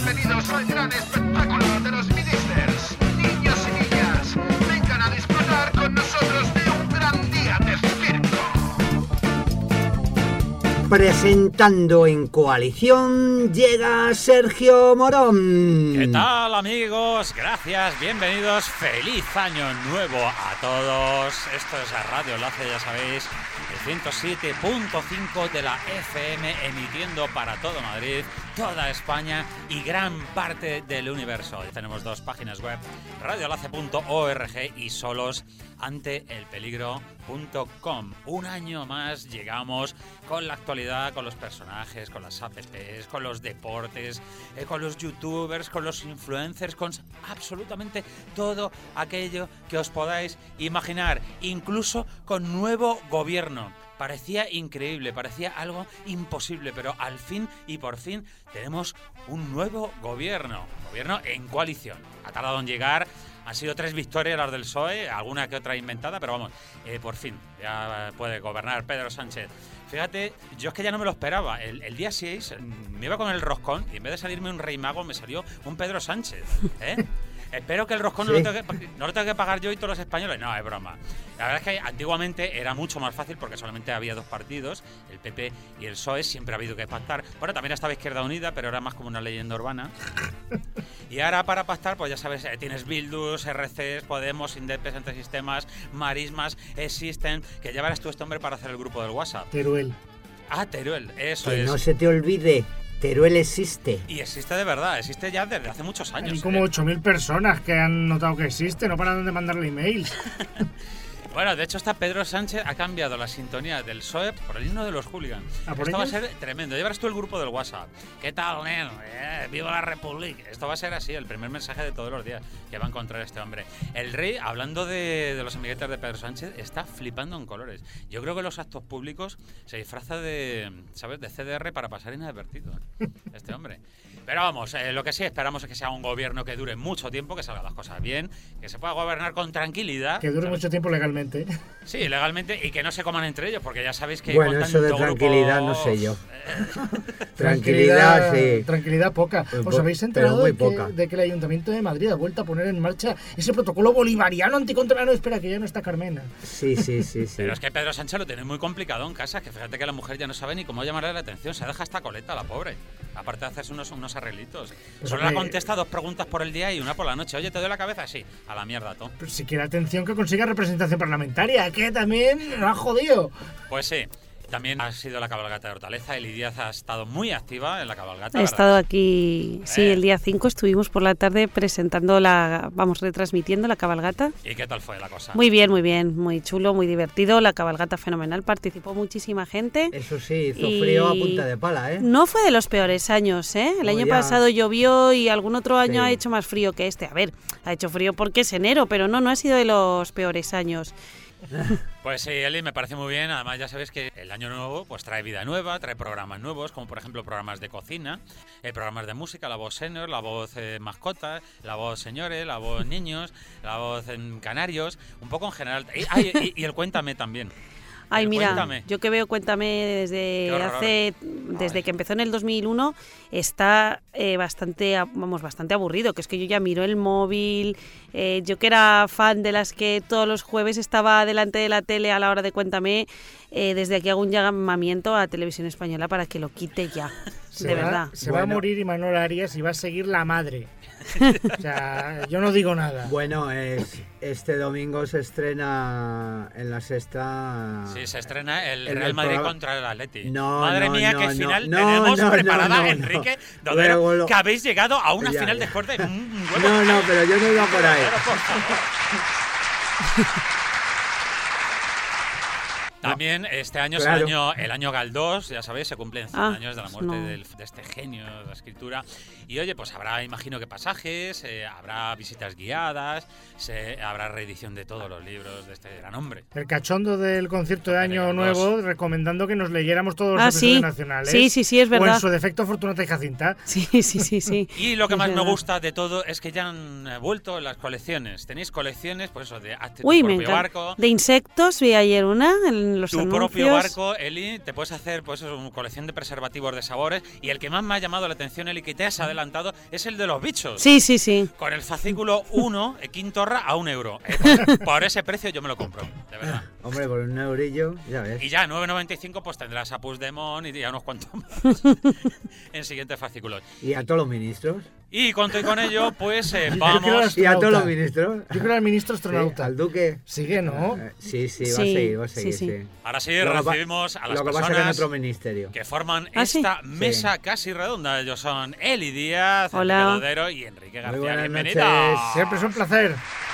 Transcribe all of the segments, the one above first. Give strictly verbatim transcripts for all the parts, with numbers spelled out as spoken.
bienvenidos al gran espectáculo de los Ministers. Niños y niñas, vengan a disfrutar con nosotros de un gran día de circo. Presentando en coalición, llega Sergio Morón. ¿Qué tal, amigos? Gracias, bienvenidos. Feliz año nuevo a todos. Esto es la Radio Enlace, ya sabéis, el ciento siete punto cinco de la F M, emitiendo para todo Madrid, toda España y gran parte del universo. Tenemos dos páginas web, radio enlace punto org y solos ante el peligro punto com. Un año más llegamos con la actualidad, con los personajes, con las apps, con los deportes, eh, con los youtubers, con los influencers, con absolutamente todo aquello que os podáis imaginar, incluso con nuevo gobierno. Parecía increíble, parecía algo imposible, pero al fin y por fin tenemos un nuevo gobierno, gobierno en coalición. Ha tardado en llegar, han sido tres victorias las del P S O E, alguna que otra inventada, pero vamos, eh, por fin ya puede gobernar Pedro Sánchez. Fíjate, yo es que ya no me lo esperaba. El, el día seis me iba con el roscón y en vez de salirme un Rey Mago me salió un Pedro Sánchez, ¿eh? Espero que el roscón sí. no, lo tenga que, no lo tenga que pagar yo y todos los españoles. No, es broma. La verdad es que antiguamente era mucho más fácil porque solamente había dos partidos, el P P y el P S O E, siempre ha habido que pactar. Bueno, también estaba Izquierda Unida, pero era más como una leyenda urbana. Y ahora para pactar, pues ya sabes, eh, tienes Bildus, R Cs, Podemos, Indepes, Entre Sistemas, Marismas, Existen, que ya verás tú este hombre para hacer el grupo del WhatsApp. Teruel. Ah, Teruel, eso que es. Que no se te olvide. Teruel existe. Y existe de verdad, existe ya desde hace muchos años. Hay como ¿eh? ocho mil personas que han notado que existe, no paran de mandarle emails. Bueno, de hecho, está Pedro Sánchez ha cambiado la sintonía del P S O E por el himno de los hooligans. ¿Ah, por Esto ellos? va a ser tremendo. Llevarás tú el grupo del WhatsApp. ¿Qué tal, nen? Eh, ¡Viva la República! Esto va a ser así, el primer mensaje de todos los días que va a encontrar este hombre. El rey, hablando de, de los amiguetes de Pedro Sánchez, está flipando en colores. Yo creo que en los actos públicos se disfraza de, ¿sabes?, de C D R para pasar inadvertido, ¿eh? Este hombre. Pero vamos, eh, lo que sí esperamos es que sea un gobierno que dure mucho tiempo, que salgan las cosas bien, que se pueda gobernar con tranquilidad. Que dure ¿sabes? mucho tiempo legalmente. Sí, legalmente, y que no se coman entre ellos, porque ya sabéis que bueno, con eso de tanto tranquilidad grupo, no sé yo. Eh, tranquilidad, sí. Tranquilidad poca. Pues ¿Os habéis enterado muy de, poca. que, de que el Ayuntamiento de Madrid ha vuelto a poner en marcha ese protocolo bolivariano anticontra... No, espera, que ya no está Carmena. Sí, sí, sí, sí. Pero es que Pedro Sánchez lo tiene muy complicado en casa, que fíjate que la mujer ya no sabe ni cómo llamarle la atención, se deja esta coleta, la pobre. Aparte de hacerse unos, unos arreglitos. Pues Solo que... le contesta dos preguntas por el día y una por la noche. Oye, ¿te doy la cabeza? Sí. A la mierda, todo. Pero si quiere atención que consiga representación parlamentaria, que también lo ha jodido. Pues sí. También ha sido la cabalgata de Hortaleza. Eli Díaz ha estado muy activa en la cabalgata. He ¿verdad? estado aquí, sí, Eh. el día cinco estuvimos por la tarde presentando la, vamos, retransmitiendo la cabalgata. ¿Y qué tal fue la cosa? Muy bien, muy bien, muy chulo, muy divertido, la cabalgata fenomenal, participó muchísima gente. Eso sí, hizo y... frío a punta de pala, ¿eh? No fue de los peores años, ¿eh? El Oh, año ya. pasado llovió y algún otro año Sí. ha hecho más frío que este. A ver, ha hecho frío porque es enero, pero no, no ha sido de los peores años. Pues sí, Eli, me parece muy bien. Además, ya sabes que el año nuevo pues trae vida nueva, trae programas nuevos, como por ejemplo programas de cocina, eh, programas de música, la voz senior, la voz eh, mascota, la voz señores, la voz niños, la voz en canarios, un poco en general. Y, ah, y, y el Cuéntame también. Ay, El mira, Cuéntame. yo que veo Cuéntame desde Qué horror. hace, desde Ay. que empezó en el dos mil uno, está eh, bastante, vamos, bastante aburrido, que es que yo ya miro el móvil, eh, yo que era fan de las que todos los jueves estaba delante de la tele a la hora de Cuéntame, eh, desde aquí hago un llamamiento a Televisión Española para que lo quite ya, Se de va, verdad. Se Bueno. va a morir Imanol Arias y va a seguir la madre. O sea, yo no digo nada. Bueno, es, este domingo se estrena en la Sexta... Sí, se estrena el, el Real Madrid programa- contra el Atleti. No, Madre no, mía, no, qué no, final no, tenemos no, preparada, no, no, Enrique no. Dodero, Luego lo- que habéis llegado a una Ya, final ya. después de un huevo. No, no, pero yo no iba por ahí. Pero, por favor. También este año Claro. es el año, el año Galdós, ya sabéis, se cumplen cien Ah, años de la muerte no. del- de este genio de la escritura. Y oye, pues habrá, imagino que pasajes, eh, habrá visitas guiadas, se, habrá reedición de todos los libros de este gran hombre. El cachondo del concierto de Año Dos. Nuevo recomendando que nos leyéramos todos los Ah, episodios sí. nacionales. Sí, sí, sí, es O en verdad. su defecto Fortunata y Jacinta. Sí, sí, sí, sí. Y lo que Es más me verdad. gusta de todo es que ya han eh, vuelto las colecciones. Tenéis colecciones, pues eso, de Hazte tu Uy, me propio encanta. barco. De insectos vi ayer una en en los tu anuncios. propio barco, Eli, te puedes hacer pues una colección de preservativos de sabores, y el que más me ha llamado la atención, Eli, que te has adelantado, es el de los bichos. Sí, sí, sí. Con el fascículo uno, Quintorra, a un euro. Eh, por, por ese precio yo me lo compro, de verdad. Hombre, por un eurillo, ya ves. Y ya, nueve noventa y cinco, pues tendrás a Puigdemont y ya unos cuantos más en siguientes fascículos. ¿Y a todos los ministros? Y con todo y con ello, pues eh, quiero vamos... ¿Y a todos los Astronauta. ministros? Yo creo al ministro Sí, astronauta. al duque. Sigue, ¿no? Eh, Sí, sí, va a Sí, seguir, va a sí, seguir, sí. sí. Ahora sí, Lo que pa- recibimos a las Lo que pasa es que en personas otro ministerio. que forman ¿Ah, sí? esta mesa casi redonda. Ellos son Eli Díaz, Hola. Enrique Dodero y Enrique Muy García. buenas Bienvenida. noches. Siempre es un placer.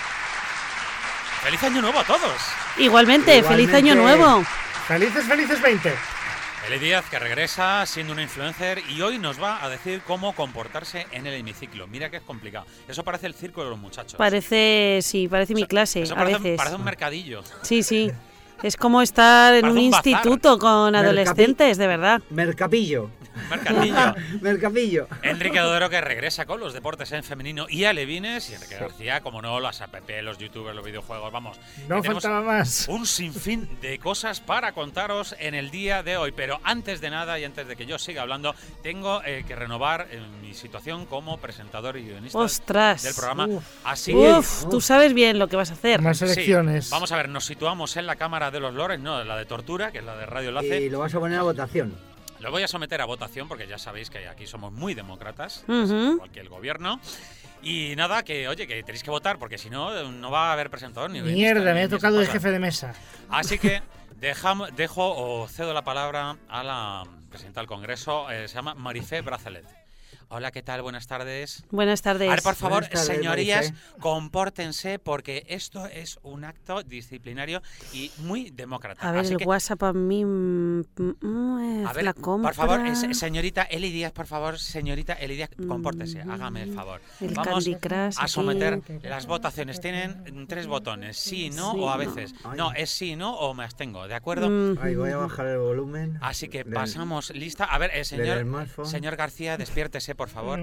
¡Feliz año nuevo a todos! Igualmente, feliz Igualmente. año nuevo. Felices, felices veinte. Eli Díaz, que regresa siendo una influencer y hoy nos va a decir cómo comportarse en el hemiciclo. Mira que es complicado. Eso parece el circo de los muchachos. Parece, sí, parece mi Eso- clase eso a parece, veces. parece un mercadillo. Sí, sí. Es como estar en Parece un un bazar. instituto con Mercapi- adolescentes, de verdad. Mercapillo. Un mercadillo. Mercapillo. Enrique Dodero, que regresa con los deportes en femenino y alevines. Y Enrique García, como no, las app, los youtubers, los videojuegos. Vamos. No que tenemos faltaba más. un sinfín de cosas para contaros en el día de hoy. Pero antes de nada y antes de que yo siga hablando, tengo eh, que renovar eh, mi situación como presentador y guionista Ostras. del programa. Uf. Así que Uf, tú sabes bien lo que vas a hacer. Más sí, elecciones. vamos a ver, nos situamos en la cámara de los lores, no, la de tortura, que es la de Radio Enlace. Y lo vas a poner a votación. Lo voy a someter a votación porque ya sabéis que aquí somos muy demócratas, Ujú. igual que el gobierno. Y nada, que oye, que tenéis que votar porque si no, no va a haber presentador ni guionista, Mierda, ni- me ha ni esas tocado de cosas. jefe de mesa. Así que dejam- dejo o cedo la palabra a la presidenta del Congreso, eh, se llama Marifé Bracelet. Hola, ¿qué tal? Buenas tardes. Buenas tardes. A ver, por favor, Buenas tardes, señorías, Marifé. compórtense porque esto es un acto disciplinario y muy demócrata. A ver, Así el que, WhatsApp a mí mm, mm, a es ver, la compra. por favor, eh, se- señorita Eli Díaz, por favor, señorita Eli Díaz, compórtese, hágame el favor. El Vamos Candy Crush a aquí. someter las votaciones. Tienen tres botones, sí, no Sí. o a veces. Ay. No, es sí, no o me abstengo, ¿de acuerdo? Mm, Ahí voy a bajar el volumen. Así que del- pasamos lista. A ver, el del señor, smartphone. señor García, despiértese, por favor.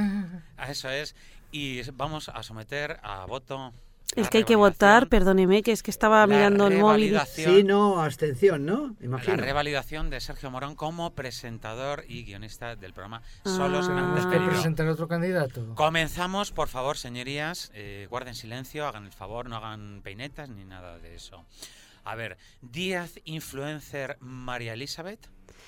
A Eso es. Y vamos a someter a voto. Es la que hay que votar, revalidación- perdóneme, que es que estaba la mirando el móvil. revalidación- Sí, no, abstención, ¿no? La Imagino. revalidación de Sergio Morón como presentador y guionista del programa Solos Ah. Grandes ¿Es que Peligro. presentar otro candidato? Comenzamos, por favor, señorías. Eh, guarden silencio, hagan el favor, no hagan peinetas ni nada de eso. A ver, Díaz, influencer María Elizabeth.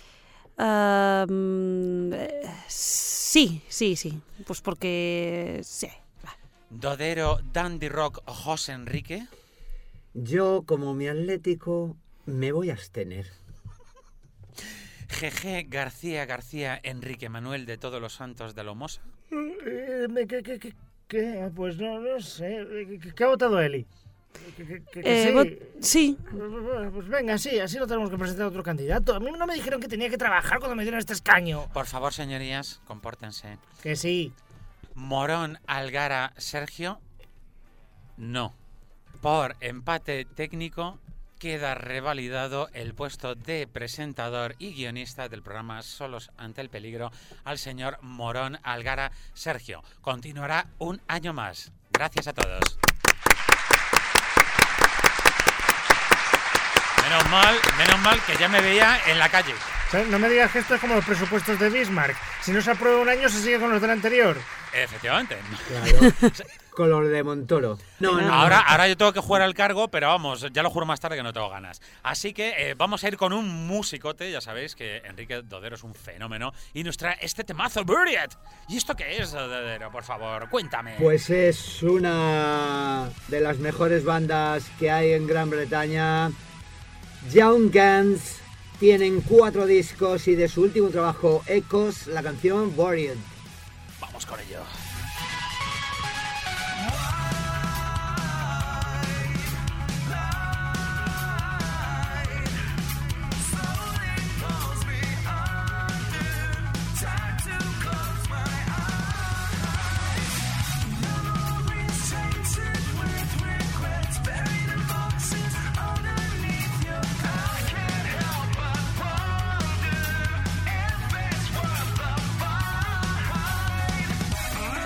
Ah, mm, eh, sí, sí, sí. Pues porque sí. va. Dodero, Dandy Rock, José Enrique. Yo, como mi atlético, me voy a abstener. G G, García, García, Enrique Manuel de Todos los Santos de Lomosa. Eh, ¿Qué, qué, qué, qué? Pues no, no sé. ¿Qué, qué ha votado Eli? ¿Que- que- que- que Eh, sí? vot- sí, Pues venga, sí, así no tenemos que presentar otro candidato. A mí no me dijeron que tenía que trabajar cuando me dieron este escaño. Por favor, señorías, compórtense. Que sí. Morón, Algara, Sergio. No. Por empate técnico queda revalidado el puesto de presentador y guionista del programa Solos ante el peligro al señor Morón, Algara, Sergio. Continuará un año más. Gracias a todos. Menos mal, menos mal que ya me veía en la calle. ¿Sabes? No me digas que esto es como los presupuestos de Bismarck. Si no se aprueba un año, se sigue con los del anterior. Efectivamente. Claro. Color de Montoro. No, no. Ahora, ahora yo tengo que jugar al cargo, pero vamos, ya lo juro más tarde que no tengo ganas. Así que eh, vamos a ir con un musicote, ya sabéis que Enrique Dodero es un fenómeno y nos trae este temazo, Buried. ¿Y esto qué es, Dodero? Por favor, cuéntame. Pues es una de las mejores bandas que hay en Gran Bretaña. Young Guns. Tienen cuatro discos y de su último trabajo, Echoes, la canción Buried. Vamos con ello. Underneath your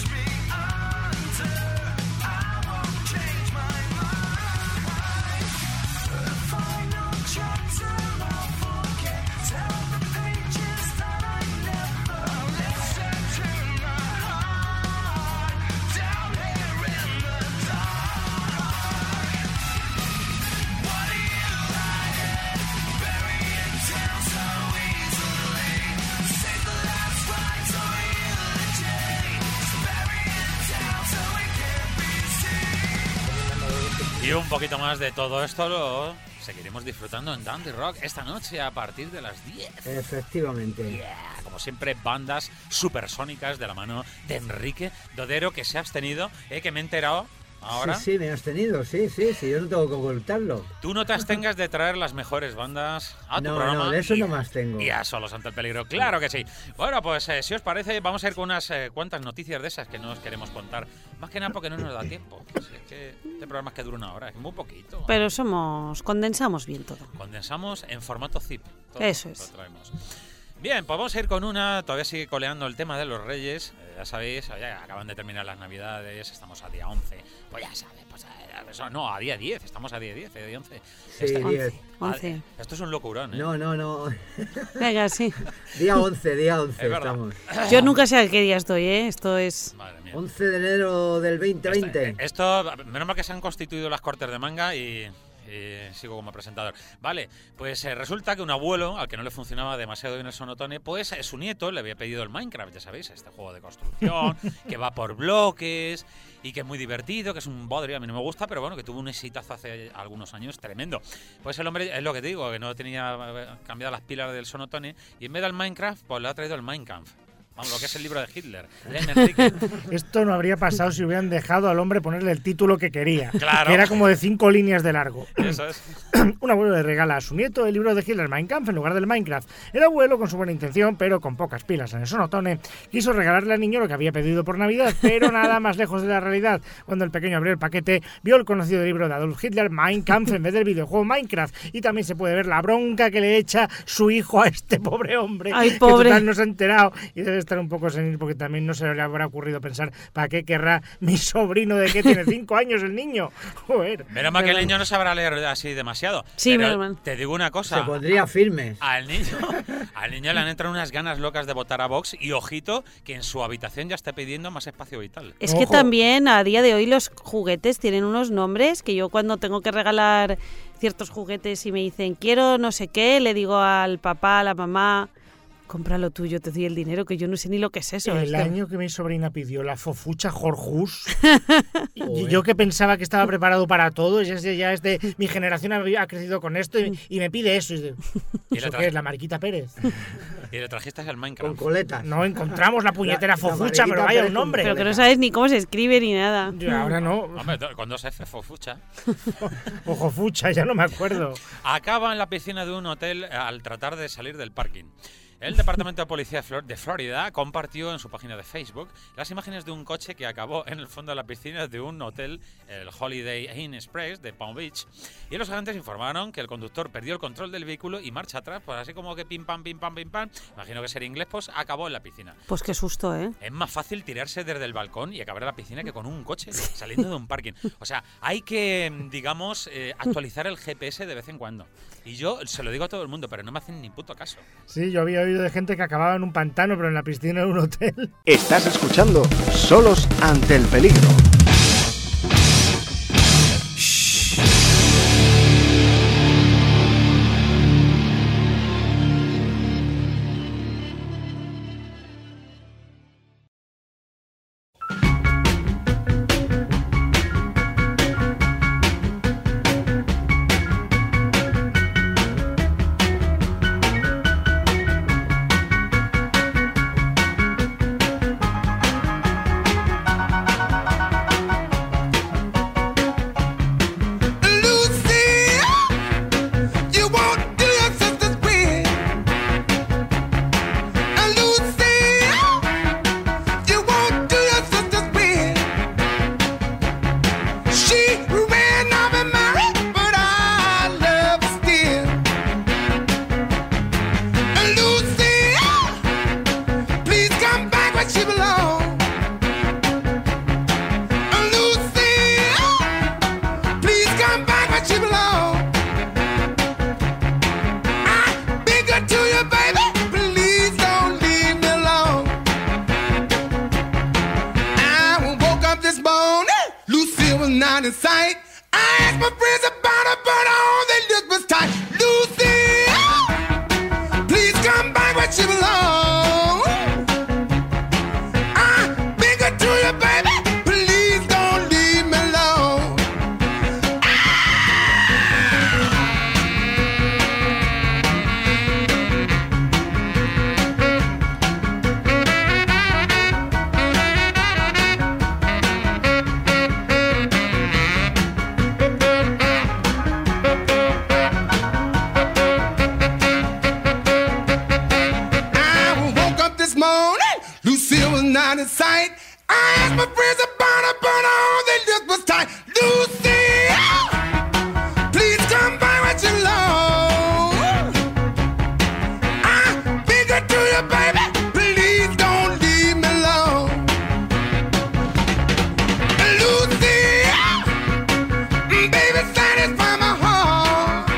Y un poquito más de todo esto lo seguiremos disfrutando en Dandy Rock esta noche a partir de las diez. Efectivamente. Yeah, como siempre, bandas supersónicas de la mano de Enrique Dodero, que se ha abstenido, eh, que me he enterado ahora. Sí, sí, me has tenido, sí, sí, sí, yo no tengo que ocultarlo. Tú no te abstengas de traer las mejores bandas a tu No, programa. no, de eso y, no más tengo. Y a Solos ante el Peligro, claro que sí. Bueno, pues eh, si os parece, vamos a ir con unas eh, cuantas noticias de esas que no os queremos contar. Más que nada porque no nos da tiempo. Si es que este programa es que dura una hora, es muy poquito. Pero somos, condensamos bien todo. Condensamos en formato zip. Todo Eso lo es. traemos. Bien, pues vamos a ir con una. Todavía sigue coleando el tema de los Reyes. Eh, ya sabéis, ya acaban de terminar las Navidades. Estamos a día once. Pues ya sabes, pues eh, eso, no, a día diez. Estamos a día diez, a día once. Sí, Esta- diez. once. Ah, esto es un locurón, ¿eh? No, no, no. Venga, sí. Día once, día once Es verdad. estamos. Yo nunca sé a qué día estoy, ¿eh? Esto es... Madre mía. once de enero del veinte veinte. Esto, esto, menos mal que se han constituido las Cortes de Manga y, y sigo como presentador. Vale, pues eh, resulta que un abuelo, al que no le funcionaba demasiado bien el sonotone, pues eh, su nieto le había pedido el Minecraft, ya sabéis, este juego de construcción, que va por bloques y que es muy divertido, que es un bodrio, a mí no me gusta, pero bueno, que tuvo un exitazo hace algunos años tremendo. Pues el hombre, es lo que te digo, que no tenía eh, cambiado las pilas del sonotone y en vez del Minecraft, pues le ha traído el Minecraft. Vamos, lo que es el libro de Hitler. Leen, Enrique. Esto no habría pasado si hubieran dejado al hombre ponerle el título que quería. Claro. Que era como de cinco líneas de largo. Eso es. Un abuelo le regala a su nieto el libro de Hitler, Mein Kampf, en lugar del Minecraft. El abuelo, con su buena intención, pero con pocas pilas en el sonotone, quiso regalarle al niño lo que había pedido por Navidad, pero nada más lejos de la realidad. Cuando el pequeño abrió el paquete, vio el conocido libro de Adolf Hitler, Mein Kampf, en vez del videojuego Minecraft. Y también se puede ver la bronca que le echa su hijo a este pobre hombre. Ay, pobre. Que total no se ha enterado y debe estar un poco senil porque también no se le habrá ocurrido pensar ¿para qué querrá mi sobrino de que tiene cinco años el niño? Joder. Menos mal que el niño no sabrá leer así demasiado. Sí, Pero menos mal. te digo una cosa. Se pondría firme. Al niño, al niño le han entrado unas ganas locas de votar a Vox y ojito que en su habitación ya está pidiendo más espacio vital. Es que Ojo. también a día de hoy los juguetes tienen unos nombres que yo cuando tengo que regalar ciertos juguetes y me dicen quiero no sé qué, le digo al papá, a la mamá, compra lo tuyo, te doy el dinero, que yo no sé ni lo que es eso. El es que- año que mi sobrina pidió la fofucha Jorjus, y Joder. yo que pensaba que estaba preparado para todo, ya es de, ya es de mi generación ha, ha crecido con esto y, y me pide eso. Y de, Y ¿eso le qué tra- es? ¿La Mariquita Pérez? Y le trajiste el Con Minecraft. coletas. No encontramos la puñetera La- la fofucha, Mariquita pero vaya Pérez un con nombre. Pero que no sabes ni cómo se escribe ni nada. Y ahora no. Hombre, do- con dos F, fofucha. Ojo fucha, ya no me acuerdo. Acaba en la piscina de un hotel al tratar de salir del parking. El Departamento de Policía de Flor- de Florida compartió en su página de Facebook las imágenes de un coche que acabó en el fondo de la piscina de un hotel, el Holiday Inn Express de Palm Beach, y los agentes informaron que el conductor perdió el control del vehículo y marcha atrás, pues así como que pim pam, pim pam, pim pam, imagino que sería inglés, pues acabó en la piscina. Pues qué susto, ¿eh? Es más fácil tirarse desde el balcón y acabar en la piscina que con un coche saliendo de un parking. O sea, hay que, digamos, eh, actualizar el G P S de vez en cuando. Y yo se lo digo a todo el mundo, pero no me hacen ni puto caso. Sí, yo había oído de gente que acababa en un pantano, pero en la piscina de un hotel. Estás escuchando Solos ante el Peligro. up this morning, Lucille was not in sight. I asked my friends about her, but all they looked was tight. Lucille, please come back where she belongs. I beg her to you, baby, please don't leave me alone. Lucille was not in sight. I asked my friends about her, but all they looked was tight. Lucille, please come by what you love. I beg her to you, baby, please don't leave me alone. Lucille, baby, satisfy my heart.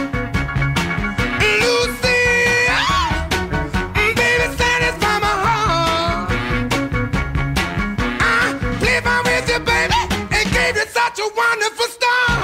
Lucille, baby, satisfy my heart. Such a wonderful star.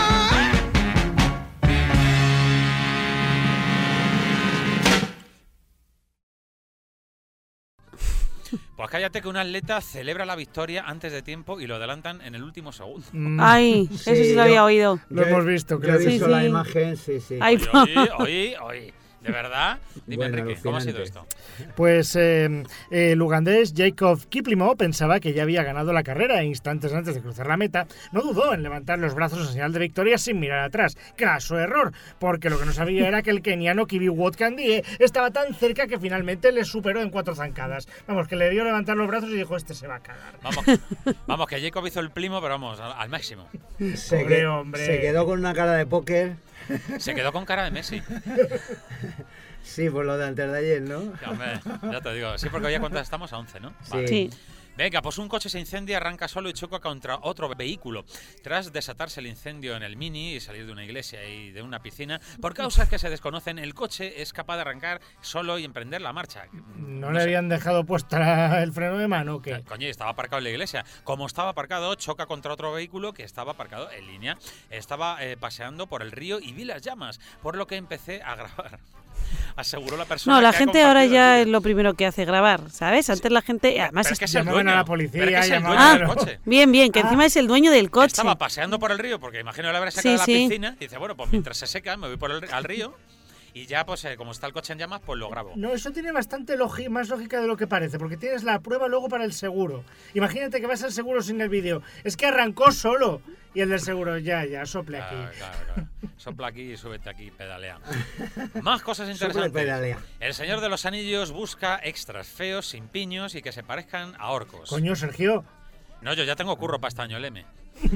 Pues cállate que un atleta celebra la victoria antes de tiempo y lo adelantan en el último segundo. Mm. Ay, eso sí, Sí, lo había yo- oído. Lo Yo he- hemos visto, Yo creo. he Sí, visto la sí. imagen, sí, sí. Ay, Oye, oye, oye, oye, ¿de verdad? Dime, Bueno, Enrique, ¿cómo ha sido esto? alucinante. Pues eh, el ugandés Jacob Kiplimo pensaba que ya había ganado la carrera e instantes antes de cruzar la meta no dudó en levantar los brazos en señal de victoria sin mirar atrás. Craso error, porque lo que no sabía era que el keniano Kibiwott Kandie estaba tan cerca que finalmente le superó en cuatro zancadas. Vamos, que le dio levantar los brazos y dijo, este se va a cagar. Vamos, vamos, que Jacob hizo el primo, pero vamos, al, al máximo. Se, Pobre que- hombre. se quedó con una cara de póker. Se quedó con cara de Messi. Sí, por lo de antes de ayer, ¿no? Ya, hombre, ya te digo, sí, porque hoy a cuántas estamos, a once, ¿no? Vale. Sí. Venga, pues un coche se incendia, arranca solo y choca contra otro vehículo. Tras desatarse el incendio en el Mini y salir de una iglesia y de una piscina, por causas que se desconocen, el coche es capaz de arrancar solo y emprender la marcha. ¿No, No le sé. habían dejado puesta el freno de mano o qué? Coño, estaba aparcado en la iglesia. Como estaba aparcado, choca contra otro vehículo que estaba aparcado en línea. Estaba eh, paseando por el río y vi las llamas, por lo que empecé a grabar. Aseguró la persona. No, la que ha gente ahora compartido ya el es vídeo. lo primero que hace, grabar, ¿sabes? Antes la gente... Además, Pero es es- que es el llamaban a dueño. la policía, Pero es que es el llamaban dueño a del los- coche. bien, bien, que encima es el dueño del coche. Estaba paseando por el río, porque imagino que le habrá sacado Sí, de la sí. piscina. Y dice, bueno, pues mientras se seca, me voy por el, al río. Y ya, pues, eh, como está el coche en llamas, pues lo grabo. No, eso tiene bastante logi- más lógica de lo que parece, porque tienes la prueba luego para el seguro. Imagínate que vas al seguro sin el vídeo. Es que arrancó solo. Y el del seguro, ya, ya, sople aquí. Claro, claro, claro. Sopla aquí y súbete aquí, pedalea. Más cosas Sobre interesantes. pedalea. El Señor de los Anillos busca extras feos, sin piños y que se parezcan a orcos. Coño, Sergio. No, yo ya tengo curro para este año, el M.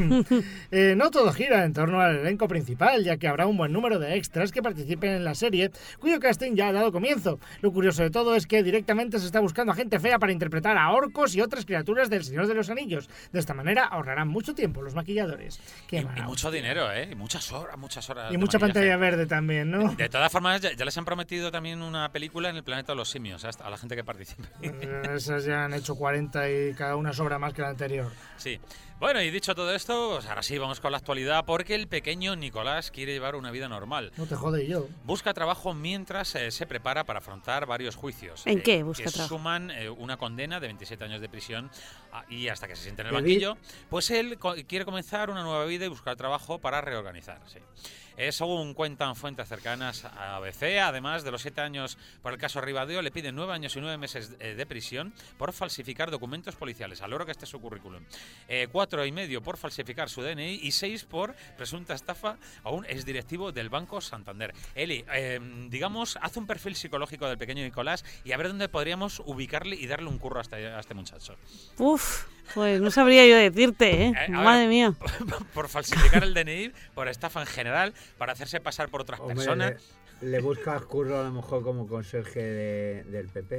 Eh, no todo gira en torno al elenco principal, ya que habrá un buen número de extras que participen en la serie, cuyo casting ya ha dado comienzo. Lo curioso de todo es que directamente se está buscando a gente fea para interpretar a orcos y otras criaturas del Señor de los Anillos. De esta manera ahorrarán mucho tiempo los maquilladores. Qué Y, y mala mucho hostia. dinero, ¿eh? Y muchas horas, muchas horas. Y de mucha maquillaje. pantalla verde también, ¿no? De todas formas, ya, ya les han prometido también una película en el planeta de los simios a, esta- a la gente que participe. Eh, Esas ya han hecho cuarenta y cada una sobra más que la anterior. Sí. Bueno, y dicho todo esto, pues ahora sí vamos con la actualidad, porque el pequeño Nicolás quiere llevar una vida normal. No te jode yo. Busca trabajo mientras eh, se prepara para afrontar varios juicios. ¿En eh, qué busca que trabajo? suman eh, una condena de veintisiete años de prisión ah, y hasta que se siente en el David. banquillo. Pues él co- quiere comenzar una nueva vida y buscar trabajo para reorganizarse. Eh, según cuentan fuentes cercanas a A B C, además de los siete años por el caso Ribadeo, le piden nueve años y nueve meses eh, de prisión por falsificar documentos policiales, al logro que este es su currículum. Eh, cuatro y medio por falsificar su D N I y seis por presunta estafa a un exdirectivo del Banco Santander. Eli, eh, digamos, haz un perfil psicológico del pequeño Nicolás y a ver dónde podríamos ubicarle y darle un curro a este, a este muchacho. Uf, pues no sabría yo decirte, ¿eh? Eh, a Madre ver. mía. Por falsificar el D N I, por estafa en general, para hacerse pasar por otras Hombre, personas. le, le buscas curro a lo mejor como conserje de- del P P.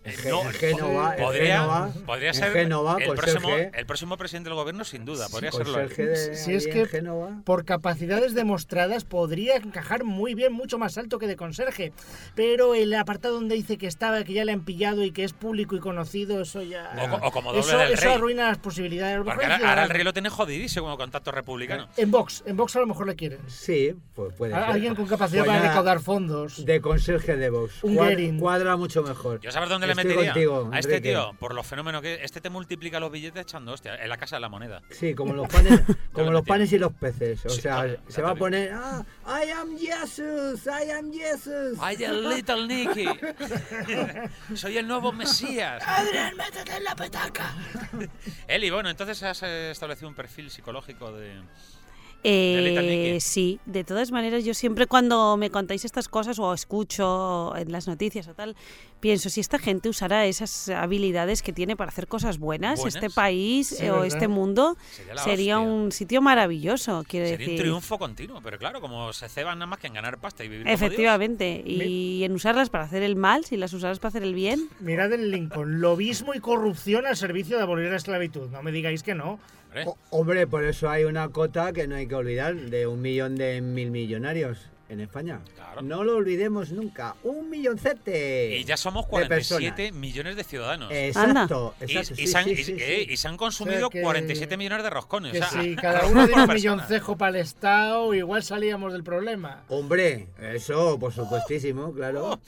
Eh, Ge- no, en Génova, en podría, Génova, podría en ser Génova, el, con próximo, Serge. el próximo presidente del gobierno, sin duda. Podría Con serlo. él. Serge de Si ahí es en que Génova. por capacidades demostradas podría encajar muy bien, mucho más alto que de conserje. Pero el apartado donde dice que estaba, que ya le han pillado y que es público y conocido, eso ya... O, co- o como doble Eso, del eso rey. arruina las posibilidades. A lo mejor Porque en ahora, ahora el Ciudadanos. rey lo tiene jodidísimo como contacto republicano. En Vox, en Vox a lo mejor le quieren. Sí, pues puede A- ser. Alguien con capacidad Pues para nada, recaudar fondos. De conserje de Vox. Un Cuadra, Goering. cuadra mucho mejor. ¿Yo sabes dónde le Estoy metería? contigo, a este Enrique. tío, por los fenómenos que este te multiplica los billetes echando hostia, en la casa de la moneda. Sí, como los panes, como le los metí. panes y los peces. O Sí, sea, claro, se va a también. poner, ah, I am Jesus, I am Jesus. ¡Ay, el Little Nicky! ¡Soy el nuevo Mesías! Adrián, métete en la petaca. Eli, bueno, entonces has eh, establecido un perfil psicológico de... Eh, Little Nicky. sí, de todas maneras, yo siempre cuando me contáis estas cosas o escucho en las noticias o tal, pienso si esta gente usara esas habilidades que tiene para hacer cosas buenas, ¿Buenas? este país Sí, eh, o ¿verdad? este mundo Sería la sería hostia. un sitio maravilloso, quiero Sería un decir. triunfo continuo, pero claro, como se ceban nada más que en ganar pasta y vivir como Efectivamente, y en usarlas para hacer el mal, si las usaras para hacer el bien. Mirad el Lincoln. Lobismo y corrupción al servicio de abolir la esclavitud. No me digáis que no. Dios. Hombre, O- hombre, por eso hay una cota que no hay que olvidar, de un millón de mil millonarios en España. Claro. No lo olvidemos nunca. Un milloncete. y ya somos de cuarenta y siete personas. millones de ciudadanos. Exacto, Y, exacto. y sí, se han, sí, y- sí, eh, sí. y se han consumido O sea que- cuarenta y siete millones de roscones. Que o sea, si a- cada a uno diera un persona. milloncejo para el Estado, igual salíamos del problema. Hombre, eso, por supuestísimo, claro. Oh.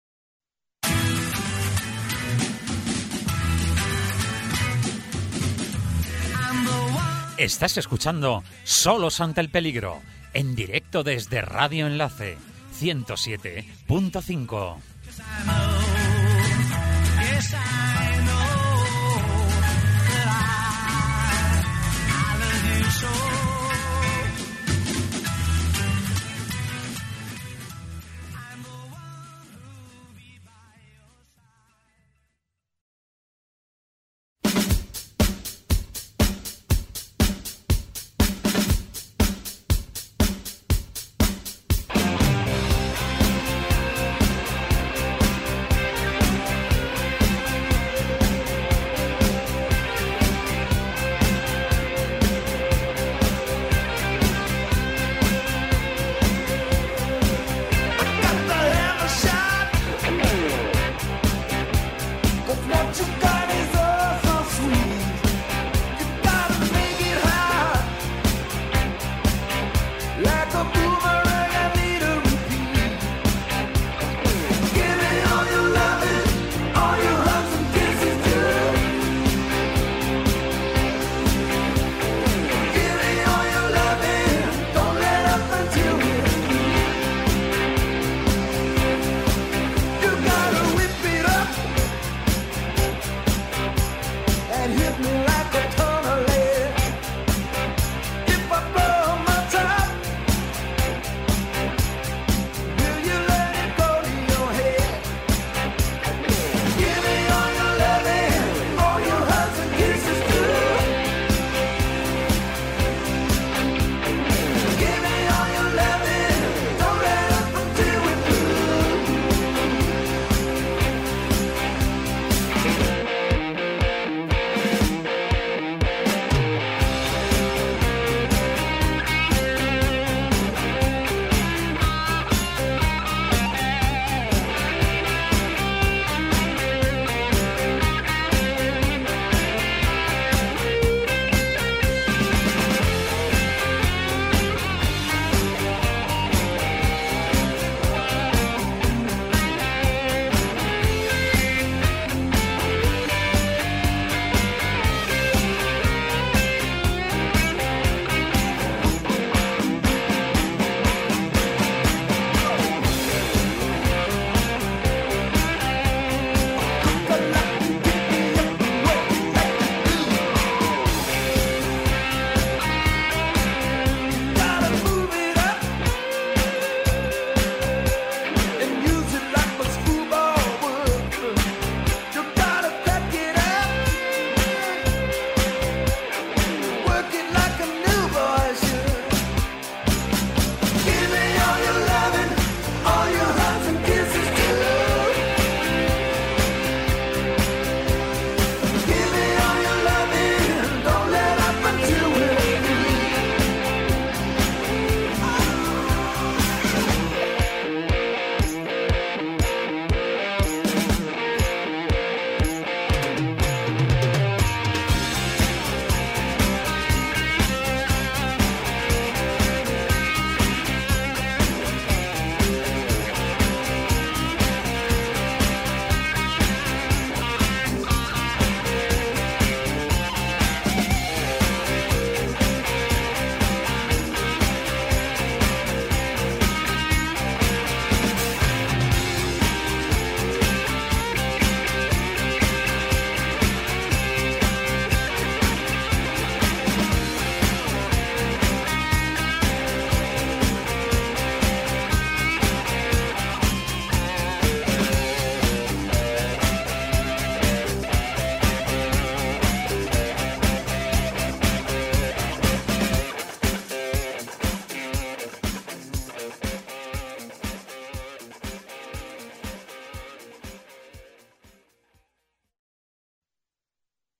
Estás escuchando Solos ante el peligro, en directo desde Radio Enlace ciento siete punto cinco.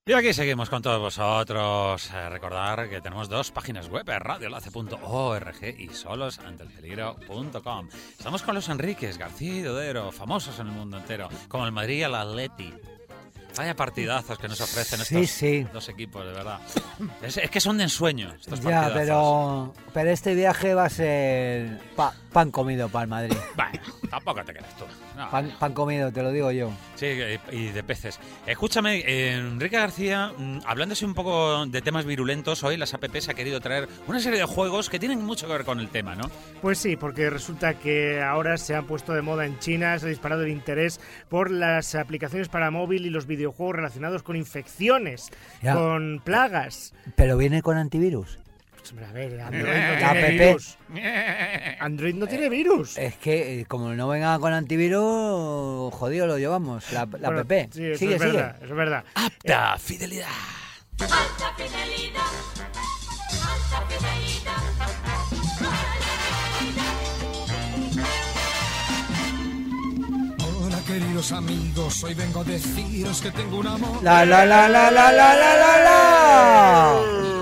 Y aquí seguimos con todos vosotros. Eh, recordar que tenemos dos páginas web, radiolace punto org y solos ante el peligro punto com. Estamos con los Enríquez, García y Dodero, famosos en el mundo entero, como el Madrid y el Atleti. Vaya partidazos que nos ofrecen estos sí, sí. dos equipos, de verdad. Es, es que son de ensueño estos Ya, partidazos. pero, pero este viaje va a ser pa- pan comido para el Madrid. Bueno, tampoco te creas tú. No. Pan, pan comido, te lo digo yo. Sí, y de peces. Escúchame, eh, Enrique García, mm, hablándose un poco de temas virulentos, hoy las apps ha querido traer una serie de juegos que tienen mucho que ver con el tema, ¿no? Pues sí, porque resulta que ahora se han puesto de moda en China, se ha disparado el interés por las aplicaciones para móvil y los videojuegos relacionados con infecciones, Ya. con plagas. Pero viene con antivirus. A ver, Android no La tiene app. virus. Android no tiene virus. Es que eh, como no venga con antivirus, jodido lo llevamos, la, la Bueno, app. Sí, eso sigue, es sigue. verdad, eso es verdad. ¡Apta fidelidad! Alta fidelidad, alta fidelidad, Hola queridos amigos, hoy vengo a deciros que tengo un amor. La la la la la la la la la.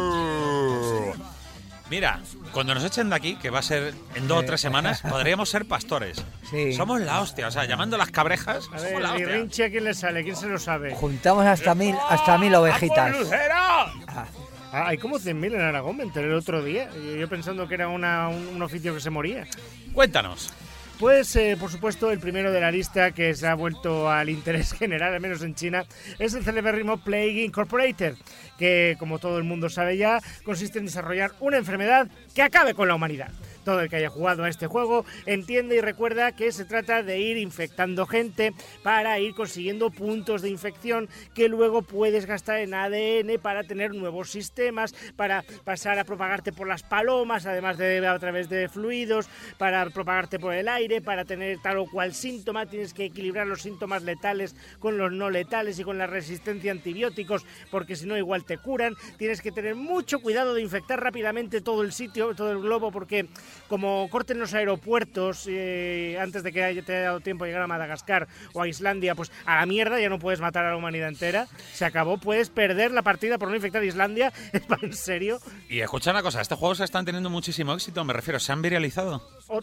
Mira, cuando nos echen de aquí, que va a ser en dos o tres semanas, podríamos ser pastores. Sí. Somos la hostia, o sea, llamando a las cabrejas, A somos ver, la ¿y hostia. Rinchi a quién le sale? ¿Quién se lo sabe? Juntamos hasta mil, hasta mil ovejitas. ¡A por Lucero! Ah, hay como cien mil en Aragón, me enteré el otro día. y Yo pensando que era una, un, un oficio que se moría. Cuéntanos. Pues, eh, por supuesto, el primero de la lista que se ha vuelto al interés general, al menos en China, es el celebérrimo Plague Incorporated, que, como todo el mundo sabe ya, consiste en desarrollar una enfermedad que acabe con la humanidad. Todo el que haya jugado a este juego entiende y recuerda que se trata de ir infectando gente para ir consiguiendo puntos de infección que luego puedes gastar en A D N para tener nuevos sistemas, para pasar a propagarte por las palomas, además de a través de fluidos, para propagarte por el aire, para tener tal o cual síntoma. Tienes que equilibrar los síntomas letales con los no letales y con la resistencia a antibióticos, porque si no igual te curan. Tienes que tener mucho cuidado de infectar rápidamente todo el sitio, todo el globo, porque como corten los aeropuertos eh, antes de que haya, te haya dado tiempo de llegar a Madagascar o a Islandia, pues a la mierda, ya no puedes matar a la humanidad entera. Se acabó, puedes perder la partida por no infectar Islandia. ¿En serio? Y escucha una cosa, estos juegos están teniendo muchísimo éxito, me refiero, ¿se han viralizado? O-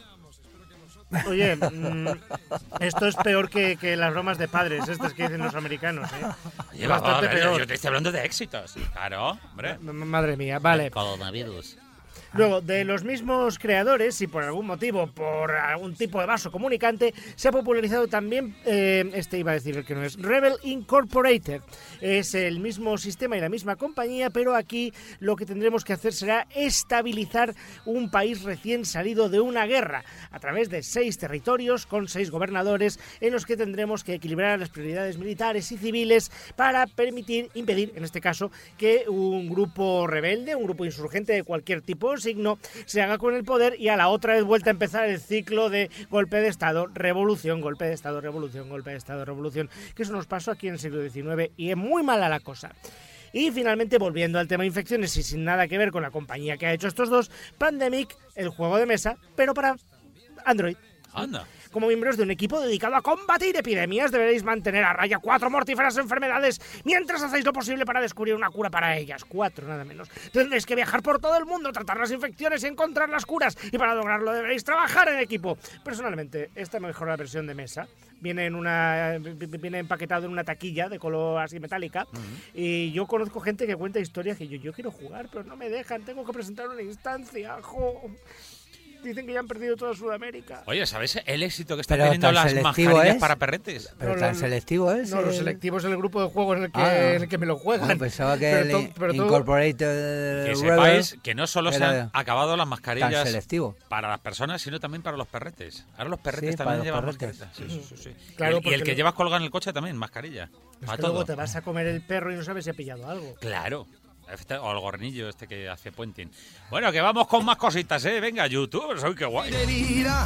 Oye, mmm, esto es peor que, que las bromas de padres, estas que dicen los americanos, ¿eh? Oye, Bastante va, va, peor. yo te estoy hablando de éxitos. Claro, hombre. M- Madre mía, vale. Coronavirus. Luego, de los mismos creadores, y por algún motivo, por algún tipo de vaso comunicante, se ha popularizado también, eh, este iba a decir el que no es, Rebel Incorporated. Es el mismo sistema y la misma compañía, pero aquí lo que tendremos que hacer será estabilizar un país recién salido de una guerra, a través de seis territorios con seis gobernadores, en los que tendremos que equilibrar las prioridades militares y civiles para permitir, impedir, en este caso, que un grupo rebelde, un grupo insurgente de cualquier tipo, signo, se haga con el poder y a la otra vez vuelta a empezar el ciclo de golpe de Estado, revolución, golpe de Estado, revolución, golpe de Estado, revolución, que eso nos pasó aquí en el siglo diecinueve y es muy mala la cosa. Y finalmente, volviendo al tema infecciones y sin nada que ver con la compañía que ha hecho estos dos, Pandemic, el juego de mesa, pero para Android. Anda. Como miembros de un equipo dedicado a combatir epidemias, deberéis mantener a raya cuatro mortíferas enfermedades mientras hacéis lo posible para descubrir una cura para ellas. Cuatro, nada menos. Tendréis que viajar por todo el mundo, tratar las infecciones y encontrar las curas. Y para lograrlo deberéis trabajar en equipo. Personalmente, esta mejor la versión de mesa. Viene en una viene empaquetado en una taquilla de color así metálica. Uh-huh. Y yo conozco gente que cuenta historias que yo, yo quiero jugar, pero no me dejan. Tengo que presentar una instancia. Jo. Dicen que ya han perdido toda Sudamérica. Oye, ¿sabes el éxito que están Pero teniendo tan las selectivo mascarillas es. para perretes? Pero No, tan no, selectivo es. No, lo el- selectivo es el grupo de juegos en el que, Ah. en el que me lo juegan. Bueno, pensaba que Pero el to- pero todo- Incorporated Que Rebel sepáis que no solo se era han acabado las tan mascarillas selectivo. para las personas, sino también para los perretes. Ahora los perretes Sí, también para llevan los perretes. mascarillas. Sí, sí, sí, sí. Claro, y, el, y porque el que lo- llevas colgado en el coche también, mascarilla. Es Para que todo. luego te vas a comer el perro y no sabes si ha pillado algo. Claro. Este- O el gornillo este que hace puenting. Bueno, que vamos con más cositas, ¿eh? Venga, YouTube, soy qué guay. Fidelidad.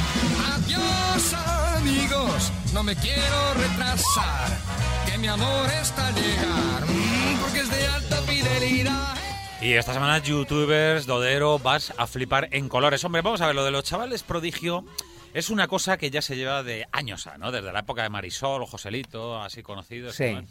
Adiós amigos, no me quiero retrasar, que mi amor está a llegar, mm, porque es de alta fidelidad. Y esta semana, youtubers, Dodero, vas a flipar en colores. Hombre, vamos a ver, lo de los chavales prodigio es una cosa que ya se lleva de años, ¿no? Desde la época de Marisol, Joselito, así conocidos. Sí. ¿no?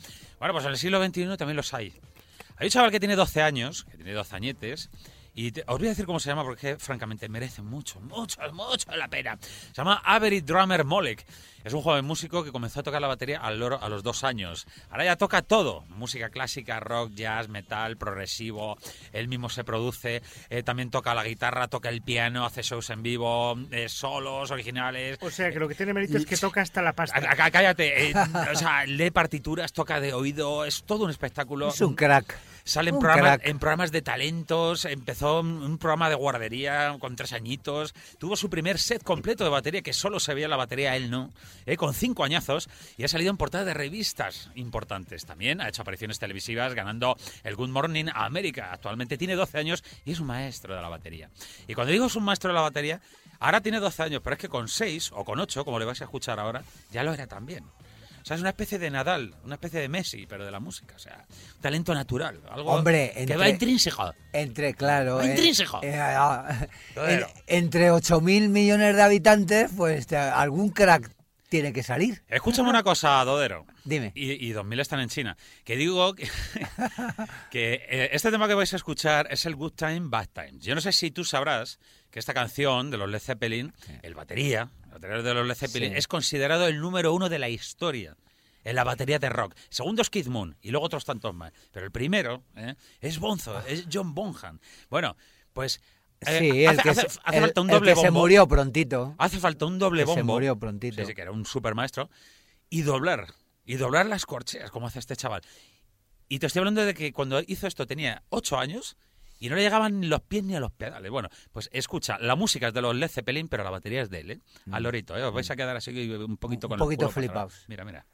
Bueno, pues en el siglo veintiuno también los hay. Hay un chaval que tiene doce años, que tiene doce añetes, y te, os voy a decir cómo se llama porque, francamente, merece mucho, mucho, mucho la pena. Se llama Avery Drummer Molek. Es un joven músico que comenzó a tocar la batería al loro a los dos años. Ahora ya toca todo. Música clásica, rock, jazz, metal, progresivo. Él mismo se produce. Eh, también toca la guitarra, toca el piano, hace shows en vivo, eh, solos, originales. O sea, que lo que tiene mérito es que toca hasta la pasta. Acá, cállate. Eh, o sea, lee partituras, toca de oído. Es todo un espectáculo. Es un crack. Sale en Un programas, crack. en programas de talentos, empezó un, un programa de guardería con tres añitos, tuvo su primer set completo de batería, que solo se veía la batería, él no, eh, con cinco añazos, y ha salido en portada de revistas importantes. También ha hecho apariciones televisivas ganando el Good Morning America. Actualmente tiene doce años y es un maestro de la batería. Y cuando digo es un maestro de la batería, ahora tiene doce años, pero es que con seis o con ocho, como le vais a escuchar ahora, ya lo era también. O sea, es una especie de Nadal, una especie de Messi, pero de la música. O sea, un talento natural. Algo Hombre, que entre- va intrínseco. Entre, claro. Va eh, intrínseco. eh, ah, Claro. en- entre ocho mil millones de habitantes, pues te- algún crack tiene que salir. Escúchame una cosa, Dodero. Dime. Y, y dos mil están en China. Que digo que, que eh, este tema que vais a escuchar es el Good Time, Bad Time. Yo no sé si tú sabrás que esta canción de los Led Zeppelin, el batería, el batería de los Led Zeppelin, Sí. es considerado el número uno de la historia en la batería de rock. Segundo es Keith Moon y luego otros tantos más. Pero el primero ¿eh? es Bonzo, es John Bonham. Bueno, pues eh, Sí, el hace, que, hace- se, hace el- falta un el doble que bombo. se murió prontito. Hace falta un doble Que se bombo. murió prontito. Sí, sí, que era un super maestro. Y doblar. Y doblar las corcheas, como hace este chaval. Y te estoy hablando de que cuando hizo esto tenía ocho años y no le llegaban ni los pies ni a los pedales. Bueno, pues escucha, la música es de los Led Zeppelin, pero la batería es de él, ¿eh? Al lorito, ¿eh? Os vais a quedar así un poquito con Un poquito el culo para flipaos. atrás. Mira, mira.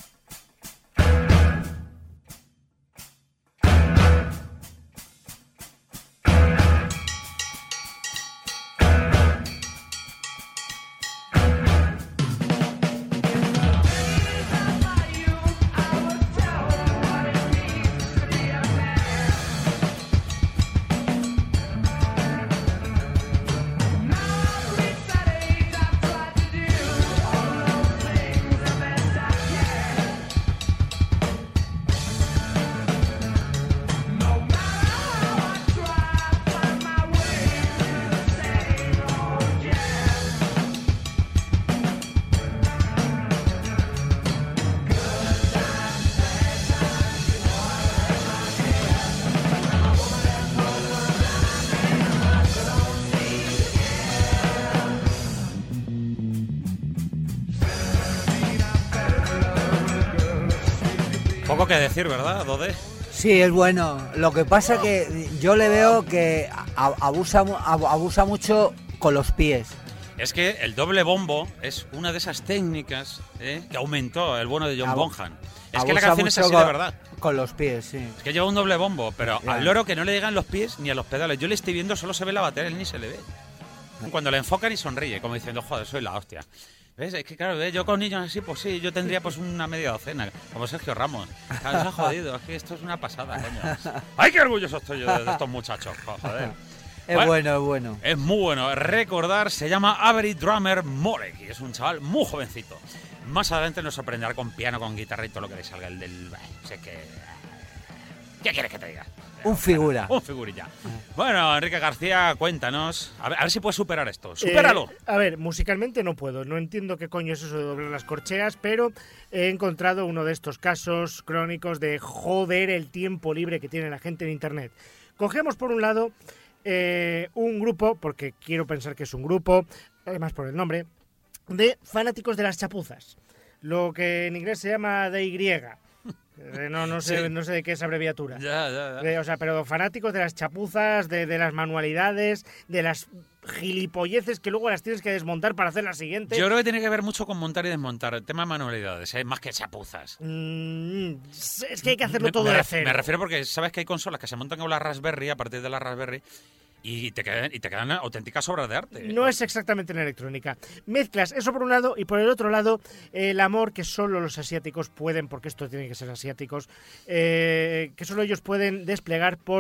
Poco que decir, ¿verdad, Dode? Sí, es bueno. Lo que pasa que yo le veo que a- abusa, mu- ab- abusa mucho con los pies. Es que el doble bombo es una de esas técnicas ¿eh? que aumentó el bueno de John Abu- Bonham. Es que la Abusa canción es mucho así con, de verdad. Con los pies, sí. Es que lleva un doble bombo, pero Ya. al loro que no le llegan los pies ni a los pedales. Yo le estoy viendo, solo se ve la batería, él ni se le ve. Cuando le enfocan y sonríe, como diciendo, joder, soy la hostia. ¿Ves? Es que claro, ¿ves? Yo con niños así, pues sí, yo tendría pues una media docena, como Sergio Ramos. Claro, se ha jodido, es que esto es una pasada, coño. ¡Ay, qué orgulloso estoy yo de, de estos muchachos! Joder. Es Bueno, bueno, es bueno. Es muy bueno. Recordar, se llama Avery Drummer Molek y es un chaval muy jovencito. Más adelante nos sorprenderá con piano, con guitarra y todo lo que le salga el del... Sé que... ¿Qué quieres que te diga? Un figura. Un figurilla. Bueno, Enrique García, cuéntanos. A ver, a ver si puedes superar esto. ¡Supéralo! Eh, a ver, musicalmente no puedo. No entiendo qué coño es eso de doblar las corcheas, pero he encontrado uno de estos casos crónicos de joder el tiempo libre que tiene la gente en Internet. Cogemos por un lado eh, un grupo, porque quiero pensar que es un grupo, además por el nombre, de fanáticos de las chapuzas. Lo que en inglés se llama D Y. Eh, No, no, sé, Sí. no sé de qué es abreviatura. Ya, ya, ya. Eh, o sea, pero fanáticos de las chapuzas, de, de las manualidades, de las gilipolleces que luego las tienes que desmontar para hacer la siguiente. Yo creo que tiene que ver mucho con montar y desmontar. El tema de manualidades, ¿eh? Más que chapuzas. Mm, es que hay que hacerlo Me- todo me, de ref- cero. Me refiero porque sabes que hay consolas que se montan con la Raspberry a partir de la Raspberry y te quedan, y te quedan auténticas obras de arte. No es exactamente en electrónica. Mezclas eso por un lado y por el otro lado el amor que solo los asiáticos pueden, porque esto tiene que ser asiáticos, eh, que solo ellos pueden desplegar por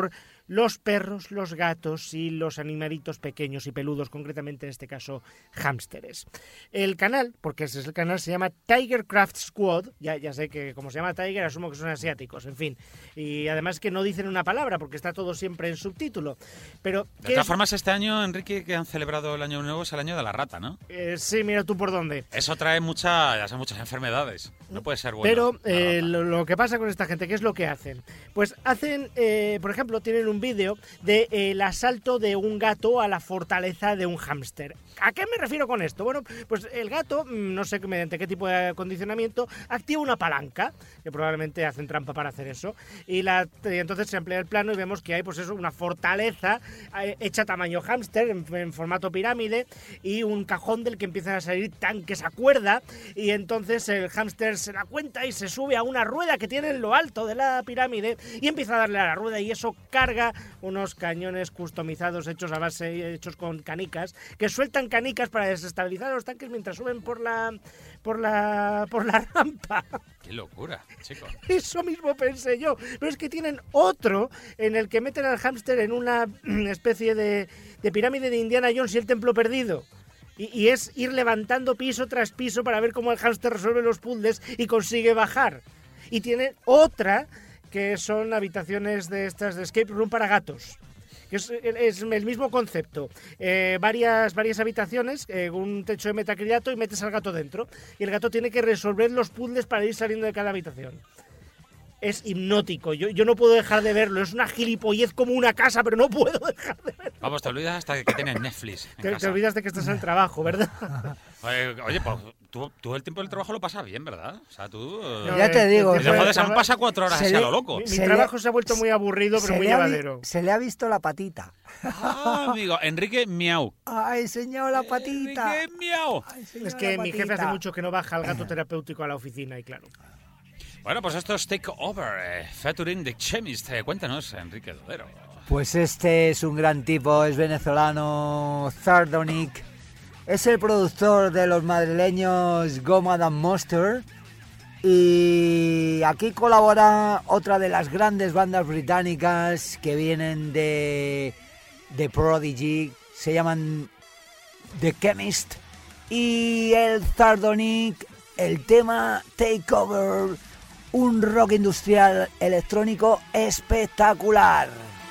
los perros, los gatos y los animalitos pequeños y peludos, concretamente en este caso hámsteres. El canal, porque ese es el canal, se llama Tiger Craft Squad. Ya, ya sé que como se llama Tiger asumo que son asiáticos, en fin. Y además que no dicen una palabra porque está todo siempre en subtítulo. Pero, de todas es? formas, este año, Enrique, que han celebrado el Año Nuevo, es el año de la rata, ¿no? Eh, sí, mira tú por dónde. Eso trae mucha, ya sé, muchas enfermedades. No puede ser bueno. Pero eh, lo, lo que pasa con esta gente, ¿qué es lo que hacen? Pues hacen, eh, por ejemplo, tienen un vídeo del de, eh, asalto de un gato a la fortaleza de un hámster. ¿A qué me refiero con esto? Bueno, pues el gato, no sé mediante qué tipo de acondicionamiento, activa una palanca, que probablemente hacen trampa para hacer eso, y, la, y entonces se emplea el plano y vemos que hay pues eso, una fortaleza eh, hecha tamaño hámster, en, en formato pirámide, y un cajón del que empiezan a salir tanques a cuerda, y entonces el hámster se da cuenta y se sube a una rueda que tiene en lo alto de la pirámide y empieza a darle a la rueda, y eso carga unos cañones customizados hechos a base, hechos con canicas, que sueltan canicas para desestabilizar a los tanques mientras suben por la por la por la rampa. ¡Qué locura, chico! Eso mismo pensé yo. Pero es que tienen otro en el que meten al hámster en una especie de, de pirámide de Indiana Jones y el templo perdido. Y, y es ir levantando piso tras piso para ver cómo el hámster resuelve los puzzles y consigue bajar. Y tiene otra que son habitaciones de estas de escape room para gatos. Que es, es el mismo concepto. Eh, varias, varias habitaciones, eh, un techo de metacrilato y metes al gato dentro. Y el gato tiene que resolver los puzzles para ir saliendo de cada habitación. Es hipnótico. Yo, yo no puedo dejar de verlo. Es una gilipollez como una casa, pero no puedo dejar de verlo. Vamos, te olvidas hasta que tienes Netflix en te, casa. Te olvidas de que estás en el trabajo, ¿verdad? Oye, oye pues tú, tú el tiempo del trabajo lo pasas bien, ¿verdad? O sea, tú... No, ya te digo. Y de joder, se han pasado cuatro horas así a lo loco. Mi, mi trabajo le, se ha vuelto muy aburrido, pero muy llevadero. Se le ha visto la patita. Ah, amigo, Enrique Miau. Ha enseñado la patita. Enrique Miau. Es que mi jefe hace mucho que no baja el gato terapéutico a la oficina y claro. Bueno, pues esto es Take Over, eh, featuring The Chemist. Eh, cuéntanos, Enrique Dodero. Pues este es un gran tipo, es venezolano, Thardonic. Es el productor de los madrileños Goma and Monster. Y aquí colabora otra de las grandes bandas británicas que vienen de, de Prodigy. Se llaman The Chemist. Y el Thardonic, el tema Take Over. Un rock industrial electrónico espectacular.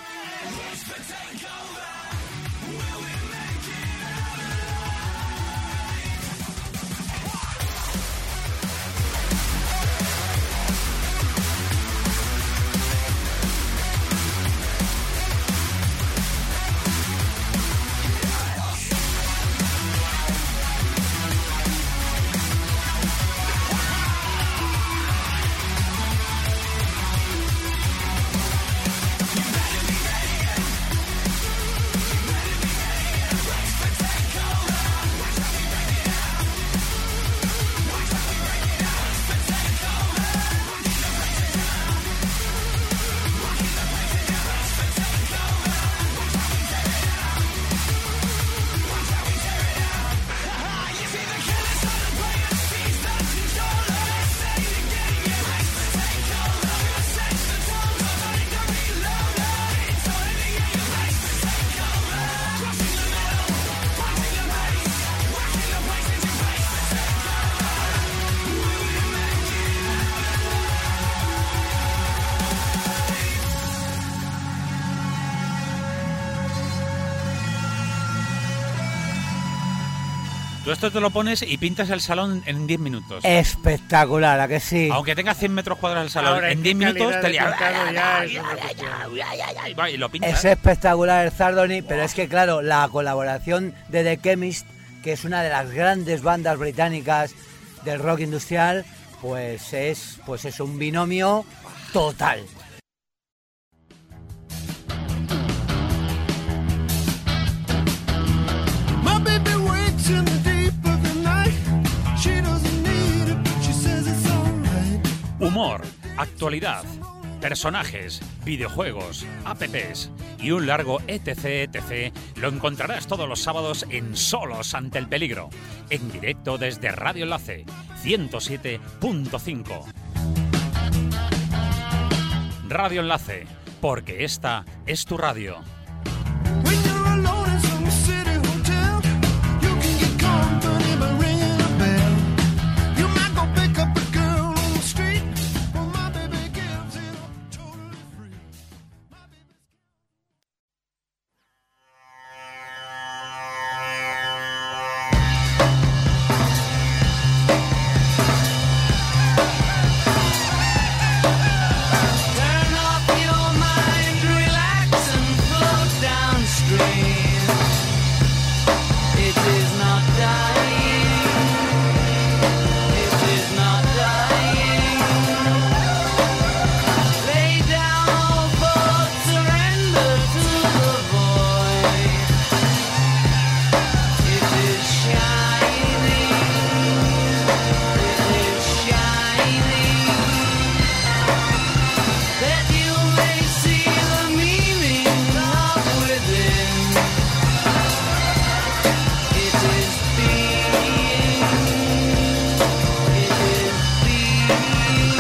Tú esto te lo pones y pintas el salón en diez minutos. Espectacular, ¿a que sí? Aunque tenga cien metros cuadrados el salón, ahora, en diez minutos te lias. Y lo pintas. Es espectacular el Thardonic, pero es que claro, la colaboración de The Chemist, que es una de las grandes bandas británicas del rock industrial, pues es, pues es un binomio total. Humor, actualidad, personajes, videojuegos, apps y un largo etc etc lo encontrarás todos los sábados en Solos ante el peligro, en directo desde Radio Enlace ciento siete punto cinco. Radio Enlace, porque esta es tu radio. When you're alone in some city hotel, you can get company by ringing a bell. You might go pick up a girl on the street, well, my baby gives it up totally free. My baby's... Turn off your mind, relax and float downstream. It is not dying. It is not dying. Lay down all thoughts, surrender to the void. It is shining. It is shining. That you may see the meaning of within. It is being, it is being.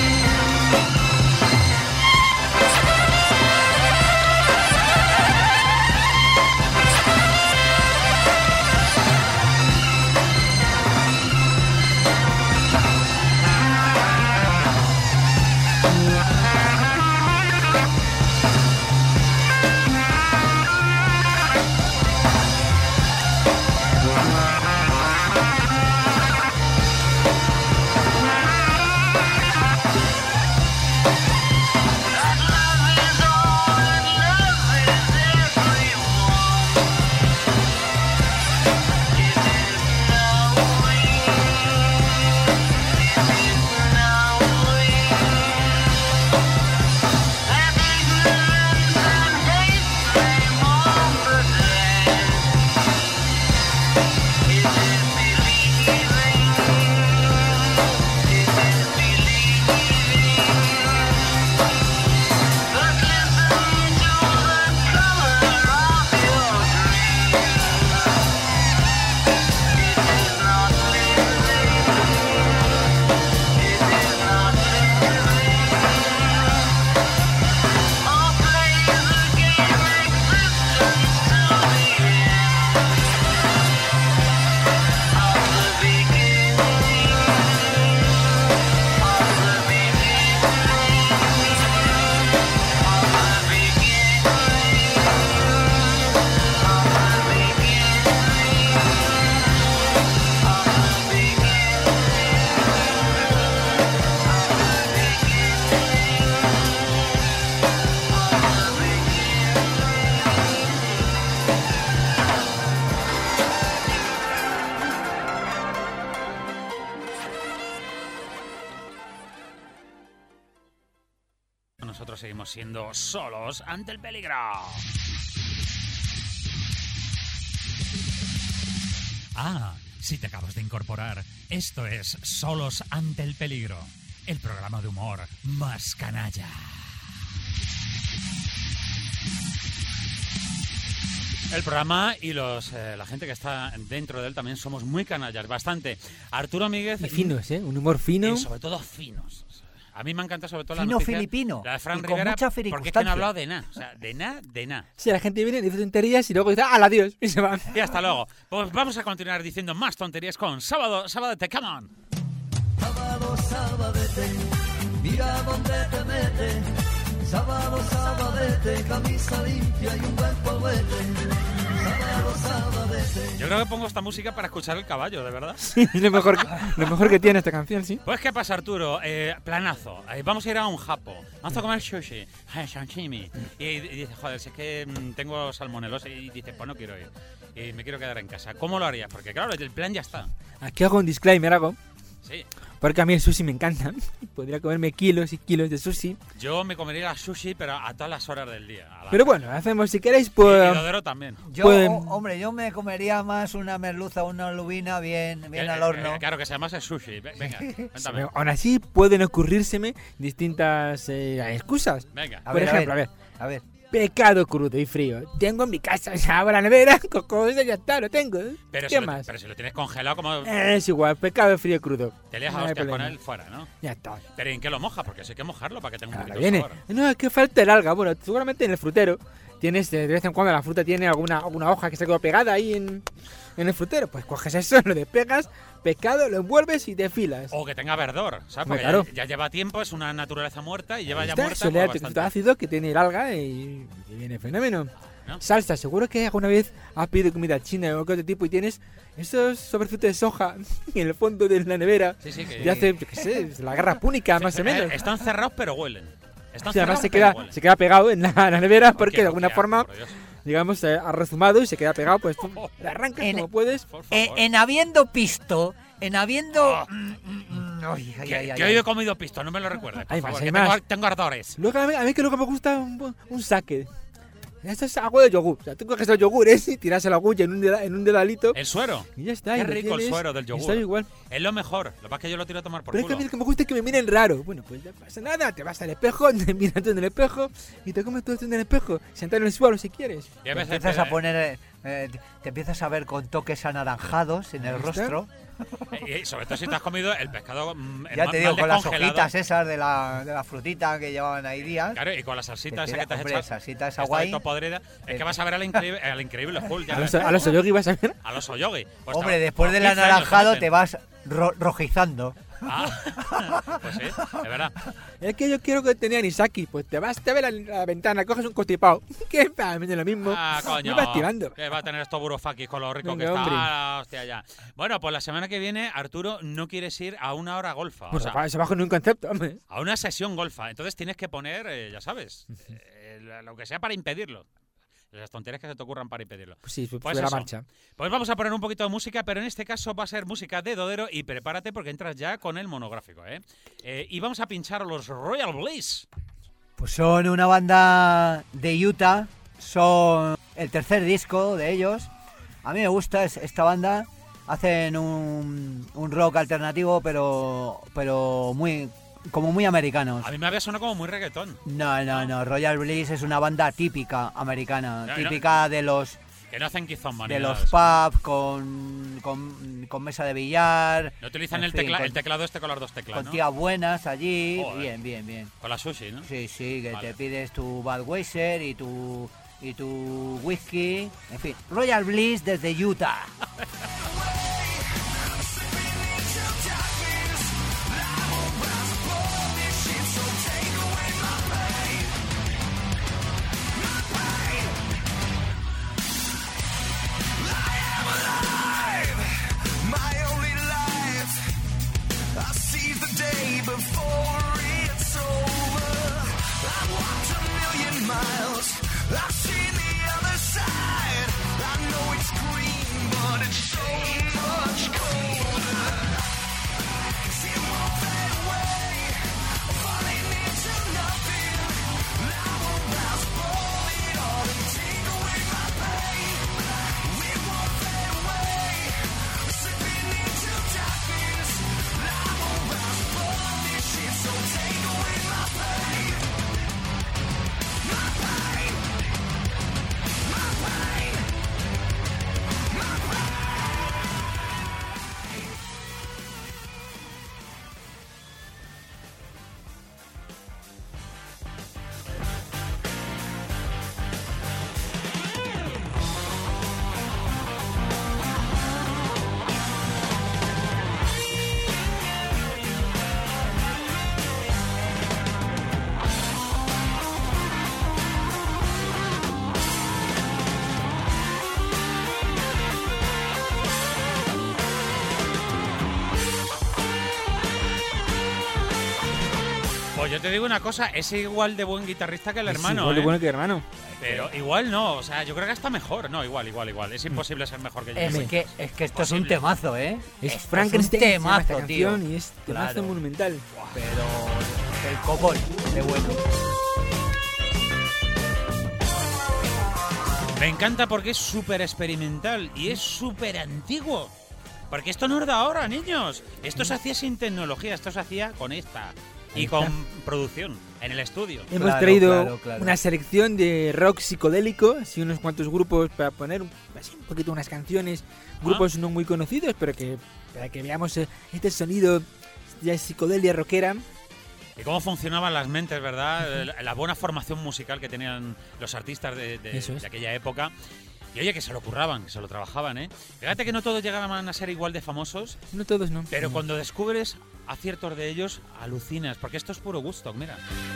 Nosotros seguimos siendo solos ante el peligro. Ah, si te acabas de incorporar, esto es Solos ante el peligro, el programa de humor más canalla. El programa y los eh, la gente que está dentro de él también somos muy canallas, bastante. Arturo Míguez... Y finos, ¿eh? Un humor fino. Y sobre todo finos. A mí me encanta sobre todo la Fino noticia, filipino, la de Fran y con Rivera, mucha porque es que no firicustancia. ha hablado de nada. O sea, de nada, de nada. Sí, la gente viene, dice tonterías y luego dice ¡al adiós! Y se van. Y hasta luego. Pues vamos a continuar diciendo más tonterías con Sábado, Sábadete, come on. Sábado, sábadete, mira dónde te mete. Sábado, sábadete, camisa limpia y un buen polvete. Sábado, sábadete. Yo creo que pongo esta música para escuchar el caballo, de verdad. Sí, es lo mejor, que, lo mejor que tiene esta canción, sí. Pues ¿qué pasa, Arturo? Eh, planazo. Eh, vamos a ir a un japo. Vamos a comer sushi. Eh, sashimi. Y, y dice, joder, si es que mm, tengo salmonelosis. Y dice, pues no quiero ir. Y me quiero quedar en casa. ¿Cómo lo harías? Porque claro, el plan ya está. Aquí hago un disclaimer, hago. Sí. Porque a mí el sushi me encanta. Podría comerme kilos y kilos de sushi. Yo me comería la sushi, pero a todas las horas del día. A la... Pero bueno, hacemos, si queréis, pues... Y Dodero también. Yo, Pueden- oh, hombre, yo me comería más una merluza, una lubina bien, bien Eh, al eh, horno. eh, claro, que se llamase sushi. Ve- Venga, cuéntame. Aún así, pueden ocurrírseme distintas eh, excusas. Venga. A Por ver, a ejemplo, ver, a ver. a ver. Pescado crudo y frío. Tengo en mi casa, abro la nevera, coco, eso ya está, lo tengo. Pero, ¿Qué si lo, más? pero si lo tienes congelado, como Es igual, pescado frío y crudo. te lías a No hay hostias con problema. él fuera, ¿no? Ya está. Pero ¿en qué lo mojas? Porque eso hay que mojarlo para que tenga un Ahora poquito de viene. sabor. No, es que falta el alga. Bueno, seguramente en el frutero tienes, eh, de vez en cuando la fruta tiene alguna, alguna hoja que se quedó pegada ahí en, en el frutero. Pues coges eso, lo despegas, pescado, lo envuelves y te filas. O que tenga verdor, ¿sabes? Hombre, Porque claro. ya, ya lleva tiempo, es una naturaleza muerta y lleva ya Está, muerta eso le da pues, el bastante. ácido que tiene el alga y, y viene fenómeno. ¿No? Salsa, seguro que alguna vez has pedido comida china o otro tipo y tienes esos sobrefrutos de soja en el fondo de la nevera. Sí, sí, que... Y hace, yo qué sé, la guerra púnica, Sí, más o eh, menos. Están cerrados pero huelen. Están Sí, además cerrados se pero queda, huelen. se queda pegado en la, en la nevera porque Qué- de alguna qué forma, asco, por Dios. digamos, eh, ha rezumado y se queda pegado. Pues tú le arrancas En- como puedes. Por En, favor. en habiendo pisto, en habiendo... Ah. mm, mm, mm, ay, ay, Que, ay, ay, que ay. hoy he comido pisto, no me lo recuerdes, por Hay favor, más, que hay tengo, más. tengo ardores. Luego a mí, a mí que luego me gusta un, bu- un saque. Esto es agua de yogur. O sea, tú coges los yogures y tiras el agüilla en un, deda- en un dedalito. El suero. Y ya está. Qué y lo rico el tienes, suero del y yogur. está igual. Es lo mejor. Lo que pasa es que yo lo tiro a tomar por Pero es que a culo. mí lo que me gusta es que me miren raro. Bueno, pues ya pasa nada. Te vas al espejo, te miras tú en el espejo y te comes todo esto en el espejo. Sentado en el suelo si quieres. Y a Te veces empiezas te- a poner... eh, eh, te empiezas a ver con toques anaranjados en el Ahí está. rostro. Y sobre todo si te has comido el pescado mm, el Ya ma- te digo, mal con las descongelado. hojitas esas de la, de la frutita que llevaban ahí días. Claro, y con la salsita Te esa tira- que te has hombre, echado. salsita esa está guay. todo podrida. Es Eh, que vas a ver al increíble, al increíble Hulk. Ya A los, ves. a los yogi vas a ver. A los Oyogi. Pues Hombre, te- después por del quince años anaranjado meten. te vas ro- rojizando. Ah, pues sí, es verdad. Es que yo quiero que tenían Isaki. Pues te vas, te ves la, la ventana, coges un constipado. Que para mí es lo mismo. Ah, coño. Y vas tirando. Que va a tener estos burofakis con lo rico que Venga, está. hombre. Ah, hostia, ya. Bueno, pues la semana que viene, Arturo, no quieres ir a una hora golfa. O Pues sea, se bajo en un concepto, hombre. a una sesión golfa. Entonces tienes que poner, eh, ya sabes, eh, lo que sea para impedirlo. Las tonterías que se te ocurran para impedirlo. Pues sí, Pues fue la eso. marcha. Pues vamos a poner un poquito de música, pero en este caso va a ser música de Dodero y prepárate porque entras ya con el monográfico, ¿eh? Eh, y vamos a pinchar a los Royal Bliss. Pues son una banda de Utah. Son el tercer disco de ellos. A mí me gusta es- esta banda. Hacen un, un rock alternativo, pero pero muy como muy americanos. A mí me había sonado como muy reggaetón. No, no, no. Royal Bliss es una banda típica americana. No, no. típica de los Que no hacen kizomba ni de nada los de eso. pubs con, con, con mesa de billar. No utilizan en el, fin, tecla- con- el teclado este con las dos teclas, Con ¿no? tías buenas allí. Joder. Bien, bien, bien. Con la sushi, ¿no? Sí, sí, que Vale. te pides tu Budweiser y tu y tu whisky. En fin, Royal Bliss desde Utah. My only life, I seize the day before it's over. I walked a million miles, I've seen the other side. I know it's green, but it's so much colder. It won't fade away, falling into nothing. I will bounce, blow it all and take away my pain. It won't fade away. Slipping into darkness, I will bounce from this shit. So take away my pain, my pain, my pain, my pain. Pues yo te digo una cosa, es igual de buen guitarrista que el hermano, Sí, igual de ¿eh? bueno que hermano. Pero igual no, o sea, yo creo que está mejor. No, igual, igual, igual. Es imposible ser mejor que Es Jimmy. que, es que esto es un Posible. temazo, ¿eh? Es Esto Frankenstein, un se llama esta temazo, tío. canción y es temazo Claro. monumental. Pero el copón, de bueno. Me encanta porque es súper experimental y es súper antiguo. Porque esto no es de ahora, niños. Esto se hacía sin tecnología, esto se hacía con esta. Y Ahí con está. producción. en el estudio. Hemos Claro, traído claro, claro. una selección de rock psicodélico, así unos cuantos grupos para poner un, así un poquito unas canciones, grupos no muy conocidos, pero que para que veamos eh, este sonido de psicodelia rockera. Y cómo funcionaban las mentes, ¿verdad? La, la buena formación musical que tenían los artistas de, de- Eso es. de aquella época. Y oye, que se lo curraban, que se lo trabajaban, ¿eh? Fíjate que no todos llegaban a ser igual de famosos, No todos, no. pero cuando descubres a ciertos de ellos, alucinas, porque esto es puro gusto, mira.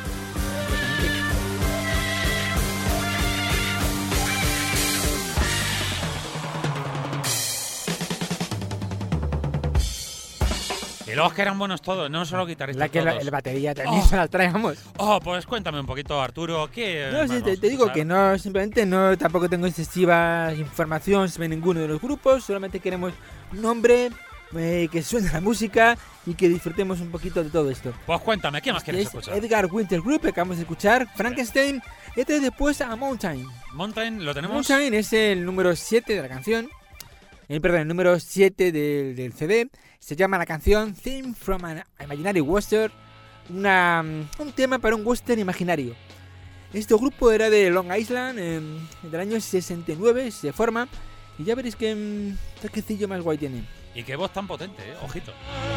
Y luego es que eran buenos todos, no solo guitarristas La que la, todos. el batería también Oh. se la traemos. Oh, pues cuéntame un poquito, Arturo, ¿qué No, sí, vamos te, a te digo escuchar? que no, simplemente no, tampoco tengo excesiva información sobre ninguno de los grupos, solamente queremos un nombre, eh, que suene la música y que disfrutemos un poquito de todo esto. Pues cuéntame, ¿qué más Este quieres es escuchar? Edgar Winter Group, que acabamos de escuchar, Frankenstein, y este después a Mountain. Mountain, lo tenemos. Mountain es el número siete de la canción, eh, perdón, el número siete del, del C D, se llama la canción Theme from an Imaginary Western, una, mm, un tema para un western imaginario. Este grupo era de Long Island, eh, del año sesenta y nueve se forma, y ya veréis que mm, toquecillo más guay tiene. Y qué voz tan potente, ¿eh? Ojito.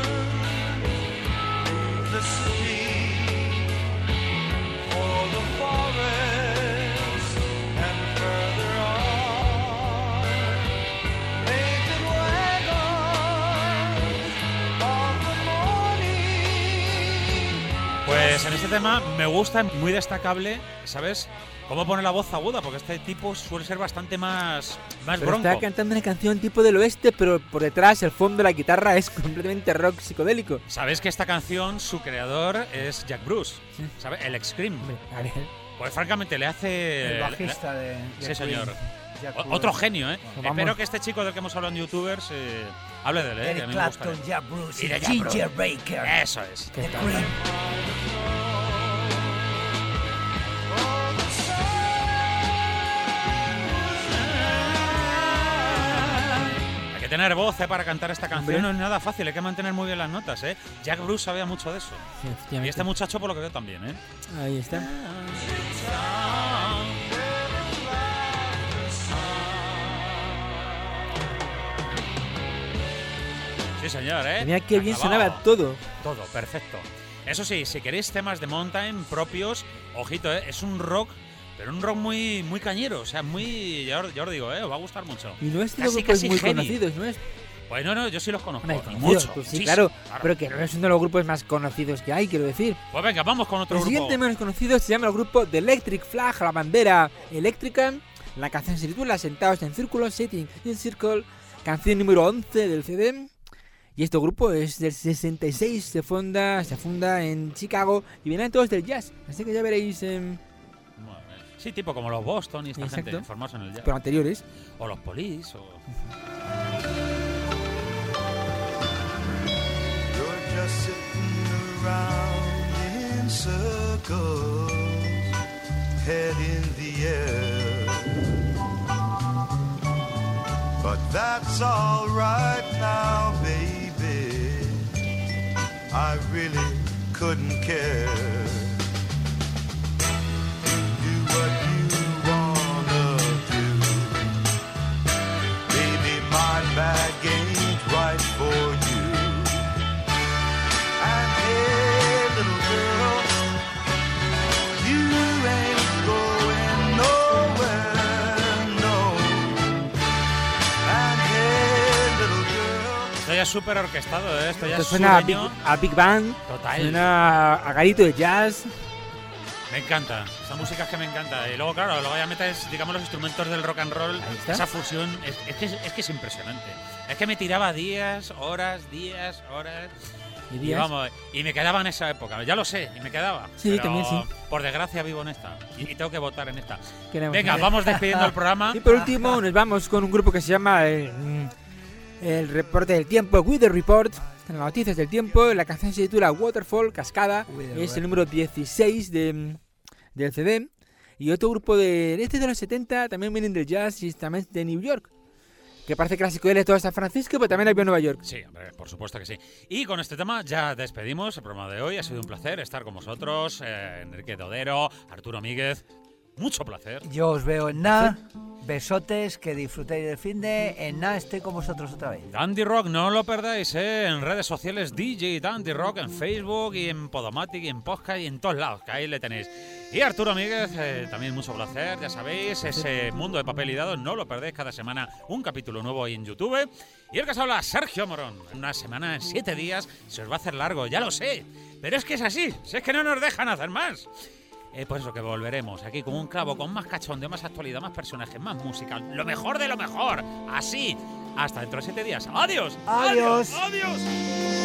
Pues en este tema me gusta, muy destacable, ¿sabes? Cómo pone la voz aguda, porque este tipo suele ser bastante más, más Pero bronco. está cantando una canción tipo del oeste, pero por detrás el fondo de la guitarra es completamente rock psicodélico. Sabes que esta canción, su creador es Jack Bruce, Sí. ¿sabes? El ex-Cream. Hombre, a ver, Pues francamente le hace... El bajista de, de Sí, Queen, señor. Jack O- Bruce. Otro genio, ¿eh? Pues vamos. Espero que este chico del que hemos hablado en YouTubers eh, hable de él, ¿eh? que a Eric mí me gusta Clapton, él. Jack Bruce Y y de Jack Ginger Bruce. Baker. Eso es. ¿qué The tal? Cream. Hay que tener voz, ¿eh? Para cantar esta canción. Hombre. No es nada fácil, hay que mantener muy bien las notas, ¿eh? Jack Bruce sabía mucho de eso. Sí, Y efectivamente. este muchacho, por lo que veo, también, ¿eh? Ahí está. Sí, señor, ¿eh? Mira qué bien Acabado. sonaba todo. Todo, perfecto. Eso sí, si queréis temas de Mountain propios, ojito, ¿eh? Es un rock, pero un rock muy, muy cañero. O sea, muy... Ya os, ya os digo, ¿eh? Os va a gustar mucho. Y no es de Casi, grupos casi muy heavy. conocidos, ¿no es? Pues no, no, yo sí los conozco. Hombre, y conocidos, mucho. pues sí, sí, claro, claro. pero que no es uno de los grupos más conocidos que hay, quiero decir. Pues venga, vamos con otro El grupo. siguiente menos conocido se llama el grupo The Electric Flag, la bandera eléctrica. La canción se titula Sentados en Círculo, Sitting in Circle, canción número once del C D. Y este grupo es del sesenta y seis, se funda, se funda en Chicago y vienen todos del jazz. Así que ya veréis, eh, Bueno, sí, tipo como los Boston y esta Exacto. gente formados en el jazz. pero anteriores. O los Police, o... You're just sitting around in circles, head in the air. But that's all right now, baby. I really couldn't care. Do what you wanna do. Baby, my bag ain't right for you. And hey, little girl, you ain't going nowhere, no. And hey, little girl. Esto ya es súper orquestado, ¿eh? Esto ya Esto es suena a Big, sureño. a Big Band, Total. suena a garito de jazz. Me encanta. Esta música es que me encanta. Y luego, claro, luego ya metes, digamos, los instrumentos del rock and roll. Ahí está. Esa fusión. Es, es que, es, es que es impresionante. Es que me tiraba días, horas, días, horas. Y Y días. vamos, y me quedaba en esa época. Ya lo sé, y me quedaba. Sí, pero también sí. Por desgracia vivo en esta. Y, y tengo que votar en esta. Queremos Venga, saber. vamos despidiendo el programa. Y por último nos vamos con un grupo que se llama el, el Reporte del Tiempo, Weather Report, las noticias del tiempo. La canción se titula Waterfall, Cascada, Weather es el número dieciséis de, del C D. Y otro grupo de este de los setenta también vienen del jazz y también de New York. que parece clásico él es todo San Francisco, pero también hay Nueva York. Sí, hombre, por supuesto que sí. Y con este tema ya despedimos el programa de hoy. Ha sido un placer estar con vosotros, eh, Enrique Dodero, Arturo Míguez. Mucho placer. Yo os veo en nada. Besotes, que disfrutéis del fin de. En nada estoy con vosotros otra vez. Dandy Rock, no lo perdáis, ¿eh? En redes sociales D J Dandy Rock, en Facebook y en Podomatic y en podcast y en todos lados, que ahí le tenéis. Y Arturo Míguez, eh, también mucho placer, ya sabéis, ese mundo de papel y dados, no lo perdéis cada semana, un capítulo nuevo ahí en YouTube. Y el que os habla, Sergio Morón. Una semana en siete días se os va a hacer largo, ya lo sé, pero es que es así, si es que no nos dejan hacer más. Es por eso que volveremos aquí como un clavo, con más cachondeo, más actualidad, más personajes, más música, lo mejor de lo mejor. Así, hasta dentro de siete días. ¡Adiós! ¡Adiós! ¡Adiós! ¡Adiós!